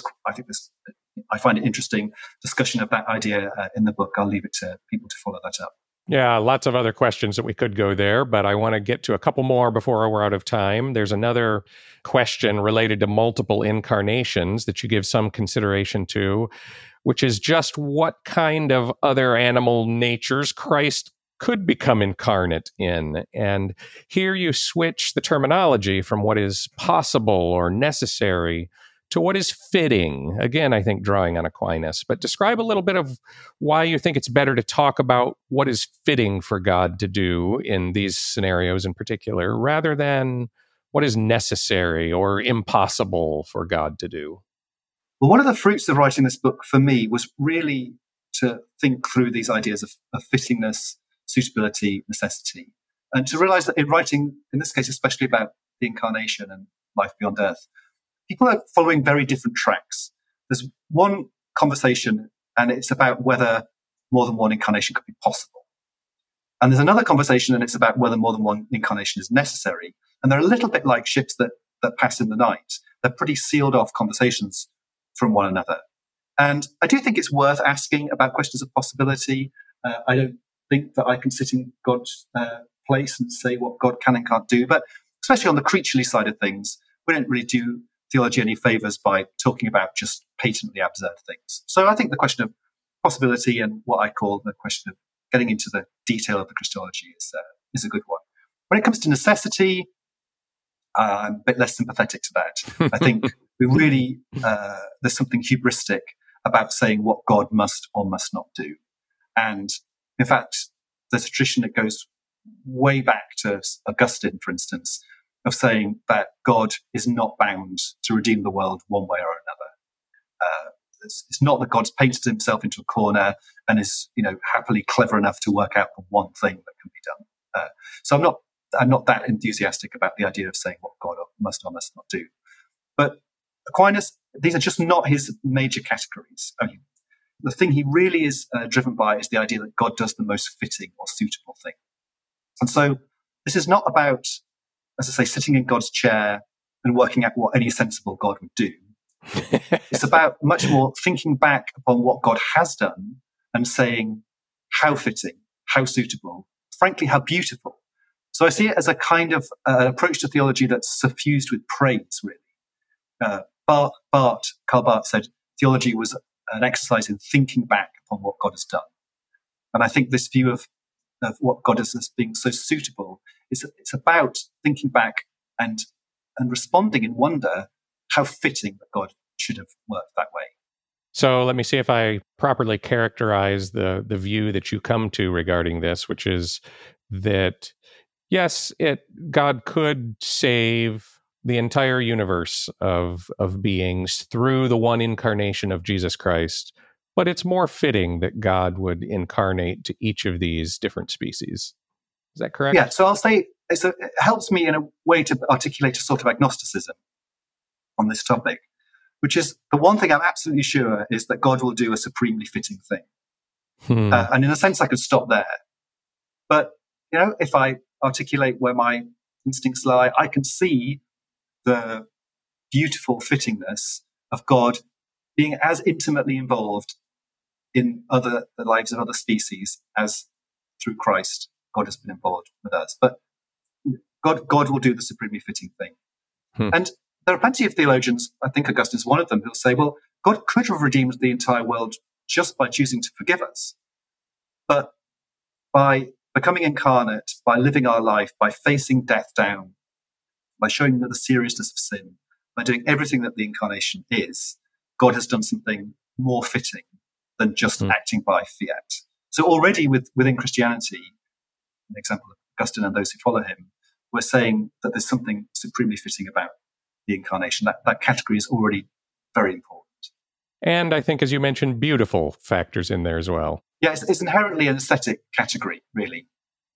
I find it interesting discussion of that idea in the book. I'll leave it to people to follow that up. Yeah, lots of other questions that we could go there, but I want to get to a couple more before we're out of time. There's another question related to multiple incarnations that you give some consideration to, which is just what kind of other animal natures Christ could become incarnate in. And here you switch the terminology from what is possible or necessary to what is fitting. Again, I think drawing on Aquinas, but describe a little bit of why you think it's better to talk about what is fitting for God to do in these scenarios in particular, rather than what is necessary or impossible for God to do. Well, one of the fruits of writing this book for me was really to think through these ideas of fittingness, suitability, necessity, and to realize that in writing, in this case, especially about the incarnation and life beyond earth, people are following very different tracks. There's one conversation, and it's about whether more than one incarnation could be possible. And there's another conversation, and it's about whether more than one incarnation is necessary. And they're a little bit like ships that pass in the night. They're pretty sealed off conversations from one another. And I do think it's worth asking about questions of possibility. I don't think that I can sit in God's place and say what God can and can't do, but especially on the creaturely side of things, we don't really do theology any favors by talking about just patently absurd things. So I think the question of possibility and what I call the question of getting into the detail of the Christology is a good one. When it comes to necessity, I'm a bit less sympathetic to that. I think we really, there's something hubristic about saying what God must or must not do. And in fact, there's a tradition that goes way back to Augustine, for instance, of saying that God is not bound to redeem the world one way or another. It's not that God's painted himself into a corner and is, happily clever enough to work out the one thing that can be done. So I'm not that enthusiastic about the idea of saying what God must or must not do. But Aquinas, these are just not his major categories. I mean, the thing he really is driven by is the idea that God does the most fitting or suitable thing. And so this is not about, as I say, sitting in God's chair and working out what any sensible God would do. It's about much more thinking back upon what God has done and saying how fitting, how suitable, frankly, how beautiful. So I see it as a kind of approach to theology that's suffused with praise, really. Karl Barth said theology was an exercise in thinking back upon what God has done. And I think this view of what God is as being so suitable it's about thinking back and responding in wonder how fitting that God should have worked that way. So let me see if I properly characterize the view that you come to regarding this, which is that, yes, God could save the entire universe of beings through the one incarnation of Jesus Christ, but it's more fitting that God would incarnate to each of these different species. Is that correct? Yeah, so I'll say it helps me in a way to articulate a sort of agnosticism on this topic, which is the one thing I'm absolutely sure is that God will do a supremely fitting thing. And in a sense, I could stop there. But, if I articulate where my instincts lie, I can see the beautiful fittingness of God being as intimately involved in the lives of other species as through Christ God has been involved with us. But God will do the supremely fitting thing. And there are plenty of theologians, I think Augustine's one of them, who'll say, well, God could have redeemed the entire world just by choosing to forgive us. But by becoming incarnate, by living our life, by facing death down, by showing the seriousness of sin, by doing everything that the incarnation is, God has done something more fitting than just acting by fiat. So already within Christianity, an example of Augustine and those who follow him, we're saying that there's something supremely fitting about the incarnation. That category is already very important. And I think, as you mentioned, beautiful factors in there as well. Yeah, it's inherently an aesthetic category, really.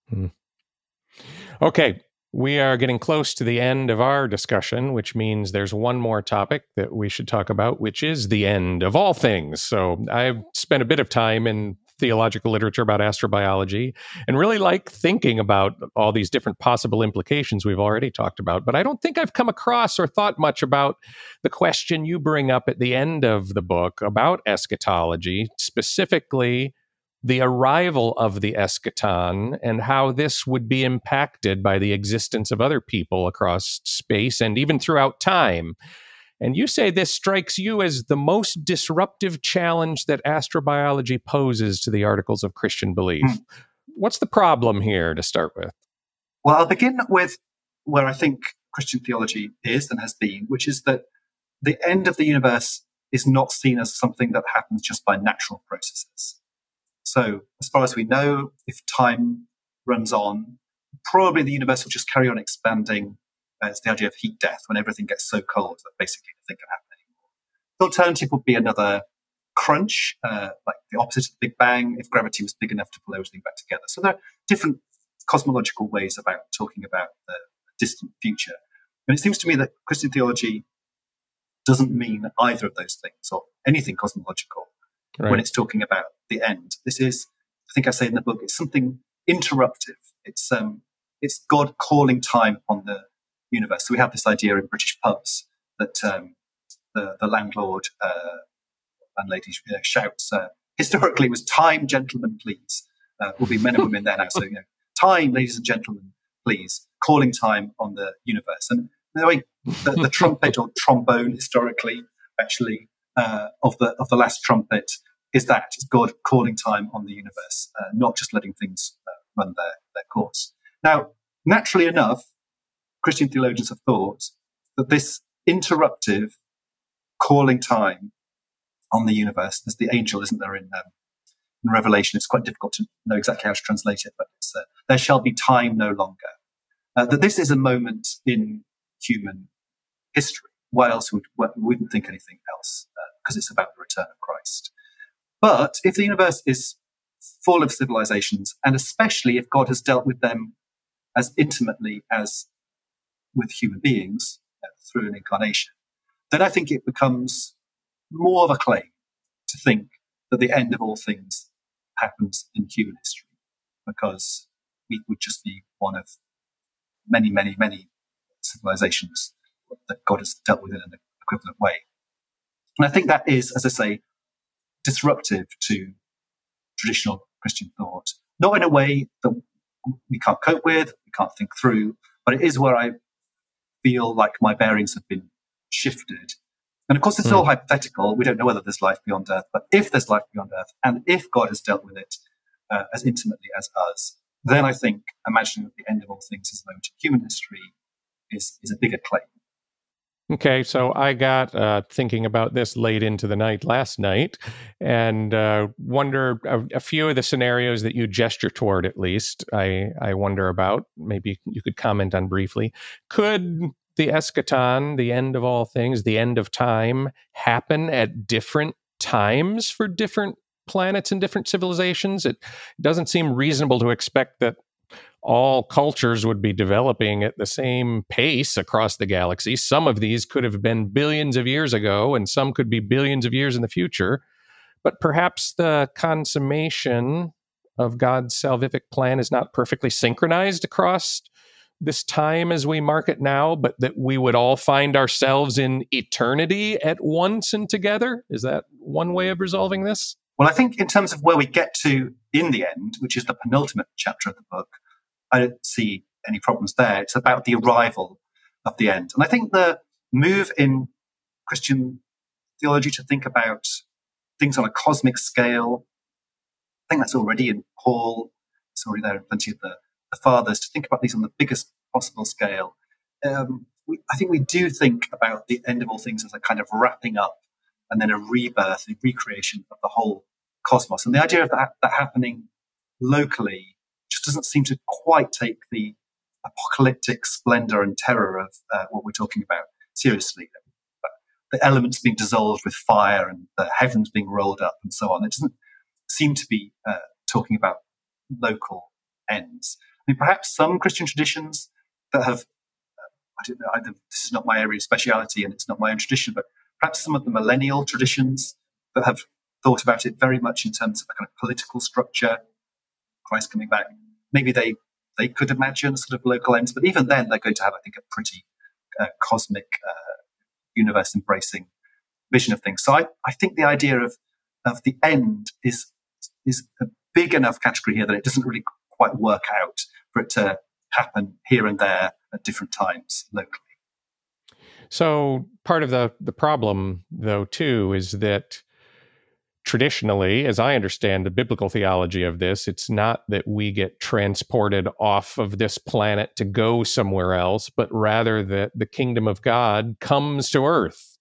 Okay, we are getting close to the end of our discussion, which means there's one more topic that we should talk about, which is the end of all things. So I've spent a bit of time in theological literature about astrobiology and really like thinking about all these different possible implications we've already talked about. But I don't think I've come across or thought much about the question you bring up at the end of the book about eschatology, specifically the arrival of the eschaton and how this would be impacted by the existence of other people across space and even throughout time. And you say this strikes you as the most disruptive challenge that astrobiology poses to the articles of Christian belief. What's the problem here to start with? Well, I'll begin with where I think Christian theology is and has been, which is that the end of the universe is not seen as something that happens just by natural processes. So as far as we know, if time runs on, probably the universe will just carry on expanding. It's the idea of heat death, when everything gets so cold that basically nothing can happen anymore. The alternative would be another crunch, like the opposite of the Big Bang, if gravity was big enough to pull everything back together. So there are different cosmological ways about talking about the distant future. And it seems to me that Christian theology doesn't mean either of those things or anything cosmological when it's talking about the end. This is, I think I say in the book, it's something interruptive. It's God calling time upon the universe. So we have this idea in British pubs that the landlord landlady shouts, historically it was time, gentlemen, please. Will be men and women there now. So, time, ladies and gentlemen, please. Calling time on the universe. And the way the trumpet or trombone historically, actually, of the last trumpet is God calling time on the universe, not just letting things run their course. Now, naturally enough, Christian theologians have thought that this interruptive calling time on the universe, as the angel, isn't there, in Revelation, it's quite difficult to know exactly how to translate it, but it's, there shall be time no longer. That this is a moment in human history. Why else we wouldn't think anything else? Because it's about the return of Christ. But if the universe is full of civilizations, and especially if God has dealt with them as intimately as with human beings through an incarnation, then I think it becomes more of a claim to think that the end of all things happens in human history, because we would just be one of many, many, many civilizations that God has dealt with in an equivalent way. And I think that is, as I say, disruptive to traditional Christian thought. Not in a way that we can't cope with, we can't think through, but it is where I feel like my bearings have been shifted. And of course, it's all hypothetical. We don't know whether there's life beyond Earth, but if there's life beyond Earth, and if God has dealt with it as intimately as us, then I think imagining that the end of all things is a moment in human history is a bigger claim. Okay, so I got thinking about this late into the night last night, and wonder a few of the scenarios that you gesture toward, at least, I wonder about. Maybe you could comment on briefly. Could the eschaton, the end of all things, the end of time, happen at different times for different planets and different civilizations? It doesn't seem reasonable to expect that all cultures would be developing at the same pace across the galaxy. Some of these could have been billions of years ago, and some could be billions of years in the future. But perhaps the consummation of God's salvific plan is not perfectly synchronized across this time as we mark it now, but that we would all find ourselves in eternity at once and together. Is that one way of resolving this? Well, I think in terms of where we get to in the end, which is the penultimate chapter of the book, I don't see any problems there. It's about the arrival of the end. And I think the move in Christian theology to think about things on a cosmic scale, I think that's already in Paul. It's already there in plenty of the fathers, to think about these on the biggest possible scale. I think we do think about the end of all things as a kind of wrapping up and then a rebirth, a recreation of the whole cosmos. And the idea of that happening locally just doesn't seem to quite take the apocalyptic splendor and terror of what we're talking about seriously. The elements being dissolved with fire and the heavens being rolled up and so on. It doesn't seem to be talking about local ends. I mean, perhaps some Christian traditions that have, I don't know, this is not my area of speciality and it's not my own tradition, but perhaps some of the millennial traditions that have thought about it very much in terms of a kind of political structure, Christ coming back. Maybe they could imagine sort of local ends, but even then they're going to have, I think, a pretty cosmic, universe-embracing vision of things. So I think the idea of the end is a big enough category here that it doesn't really quite work out for it to happen here and there at different times locally. So part of the problem, though, too, is that traditionally, as I understand the biblical theology of this, it's not that we get transported off of this planet to go somewhere else, but rather that the kingdom of God comes to earth.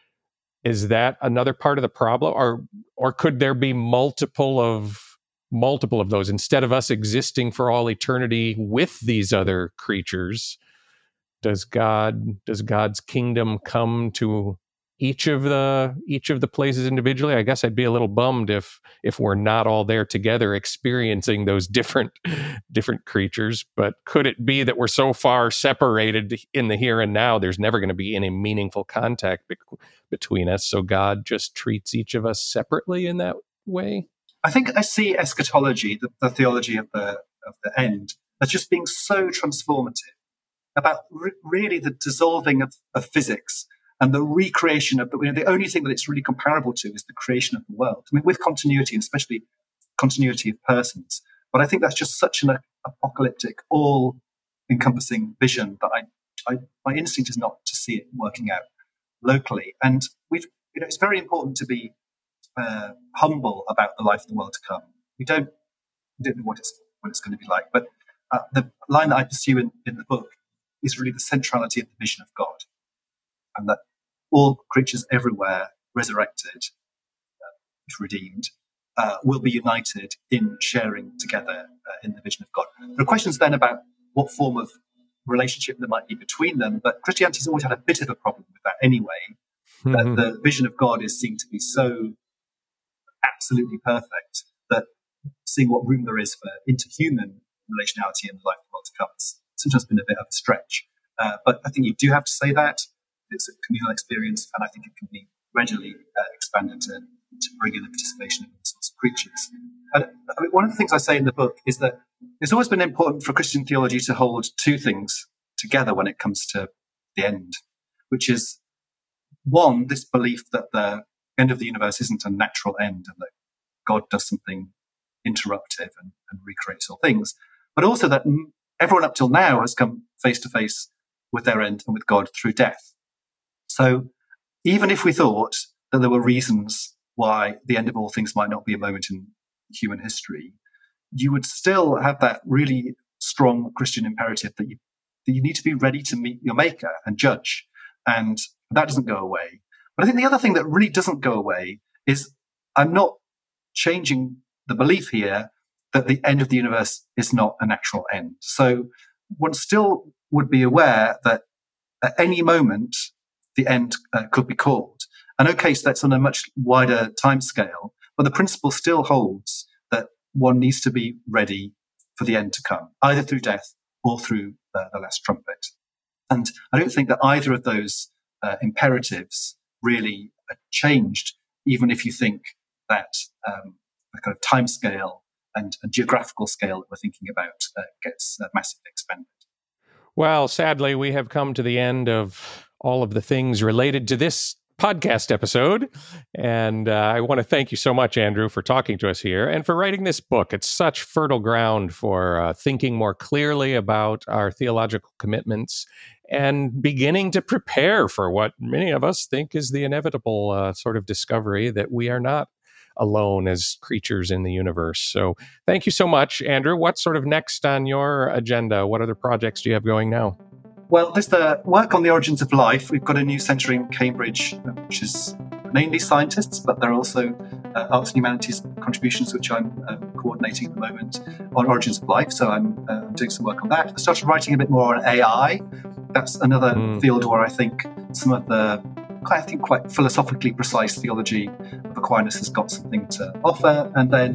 Is that another part of the problem? Or could there be multiple of those? Instead of us existing for all eternity with these other creatures, does God's kingdom come to each of the places individually? I guess I'd be a little bummed if we're not all there together experiencing those different creatures. But could it be that we're so far separated in the here and now, there's never going to be any meaningful contact between us, so God just treats each of us separately in that way? I think I see eschatology, the theology of the end, as just being so transformative, about really the dissolving of physics and the recreation of the only thing that it's really comparable to is the creation of the world. I mean, with continuity, and especially continuity of persons. But I think that's just such an apocalyptic, all-encompassing vision that my instinct is not to see it working out locally. And it's very important to be humble about the life of the world to come. We don't know what it's going to be like. But the line that I pursue in the book is really the centrality of the vision of God, and that all creatures everywhere, resurrected, if redeemed, will be united in sharing together in the vision of God. There are questions then about what form of relationship there might be between them, but Christianity's always had a bit of a problem with that anyway. That the vision of God is seen to be so absolutely perfect that seeing what room there is for interhuman relationality in the life of the world to come has sometimes been a bit of a stretch. But I think you do have to say that. It's a communal experience, and I think it can be readily expanded to bring in the participation of all sorts of creatures. And I mean, one of the things I say in the book is that it's always been important for Christian theology to hold two things together when it comes to the end, which is, one, this belief that the end of the universe isn't a natural end and that God does something interruptive and recreates all things, but also that everyone up till now has come face to face with their end and with God through death. So even if we thought that there were reasons why the end of all things might not be a moment in human history, you would still have that really strong Christian imperative that you need to be ready to meet your maker and judge. And that doesn't go away. But I think the other thing that really doesn't go away is I'm not changing the belief here that the end of the universe is not a natural end. So one still would be aware that at any moment, the end could be called. And okay, so that's on a much wider timescale, but the principle still holds that one needs to be ready for the end to come, either through death or through the last trumpet. And I don't think that either of those imperatives really changed, even if you think that the kind of timescale and geographical scale that we're thinking about gets massively expanded. Well, sadly, we have come to the end of all of the things related to this podcast episode. And I want to thank you so much, Andrew, for talking to us here and for writing this book. It's such fertile ground for thinking more clearly about our theological commitments and beginning to prepare for what many of us think is the inevitable sort of discovery that we are not alone as creatures in the universe. So thank you so much, Andrew. What's sort of next on your agenda? What other projects do you have going now? Well, there's the work on the origins of life. We've got a new centre in Cambridge, which is mainly scientists, but there are also arts and humanities contributions, which I'm coordinating at the moment on origins of life. So I'm doing some work on that. I started writing a bit more on AI. That's another field where I think some of the quite philosophically precise theology of Aquinas has got something to offer. And then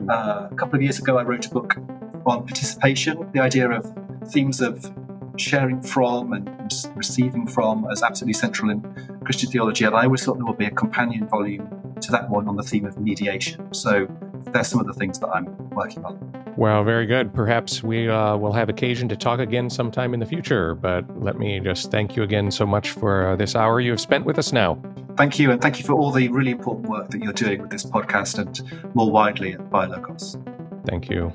a couple of years ago, I wrote a book on participation, the idea of themes of sharing from and receiving from as absolutely central in Christian theology. And I always thought there would be a companion volume to that one on the theme of mediation. So there's some of the things that I'm working on. Well, very good. Perhaps we will have occasion to talk again sometime in the future. But let me just thank you again so much for this hour you have spent with us now. Thank you. And thank you for all the really important work that you're doing with this podcast and more widely at BioLogos. Thank you.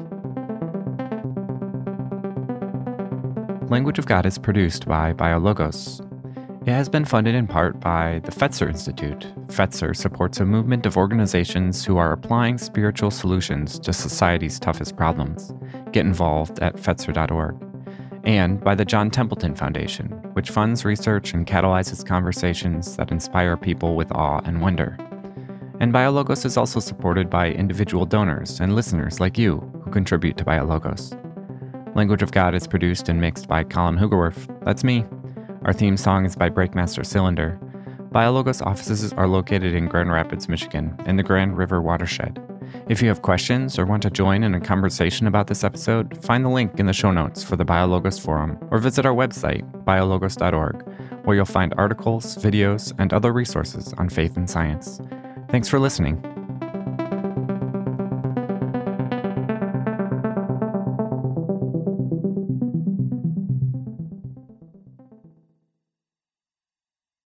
Language of God is produced by BioLogos. It has been funded in part by the Fetzer Institute. Fetzer supports a movement of organizations who are applying spiritual solutions to society's toughest problems. Get involved at Fetzer.org. And by the John Templeton Foundation, which funds research and catalyzes conversations that inspire people with awe and wonder. And BioLogos is also supported by individual donors and listeners like you who contribute to BioLogos. Language of God is produced and mixed by Colin Hugerwerf. That's me. Our theme song is by Breakmaster Cylinder. BioLogos offices are located in Grand Rapids, Michigan, in the Grand River watershed. If you have questions or want to join in a conversation about this episode, find the link in the show notes for the BioLogos forum or visit our website, biologos.org, where you'll find articles, videos, and other resources on faith and science. Thanks for listening.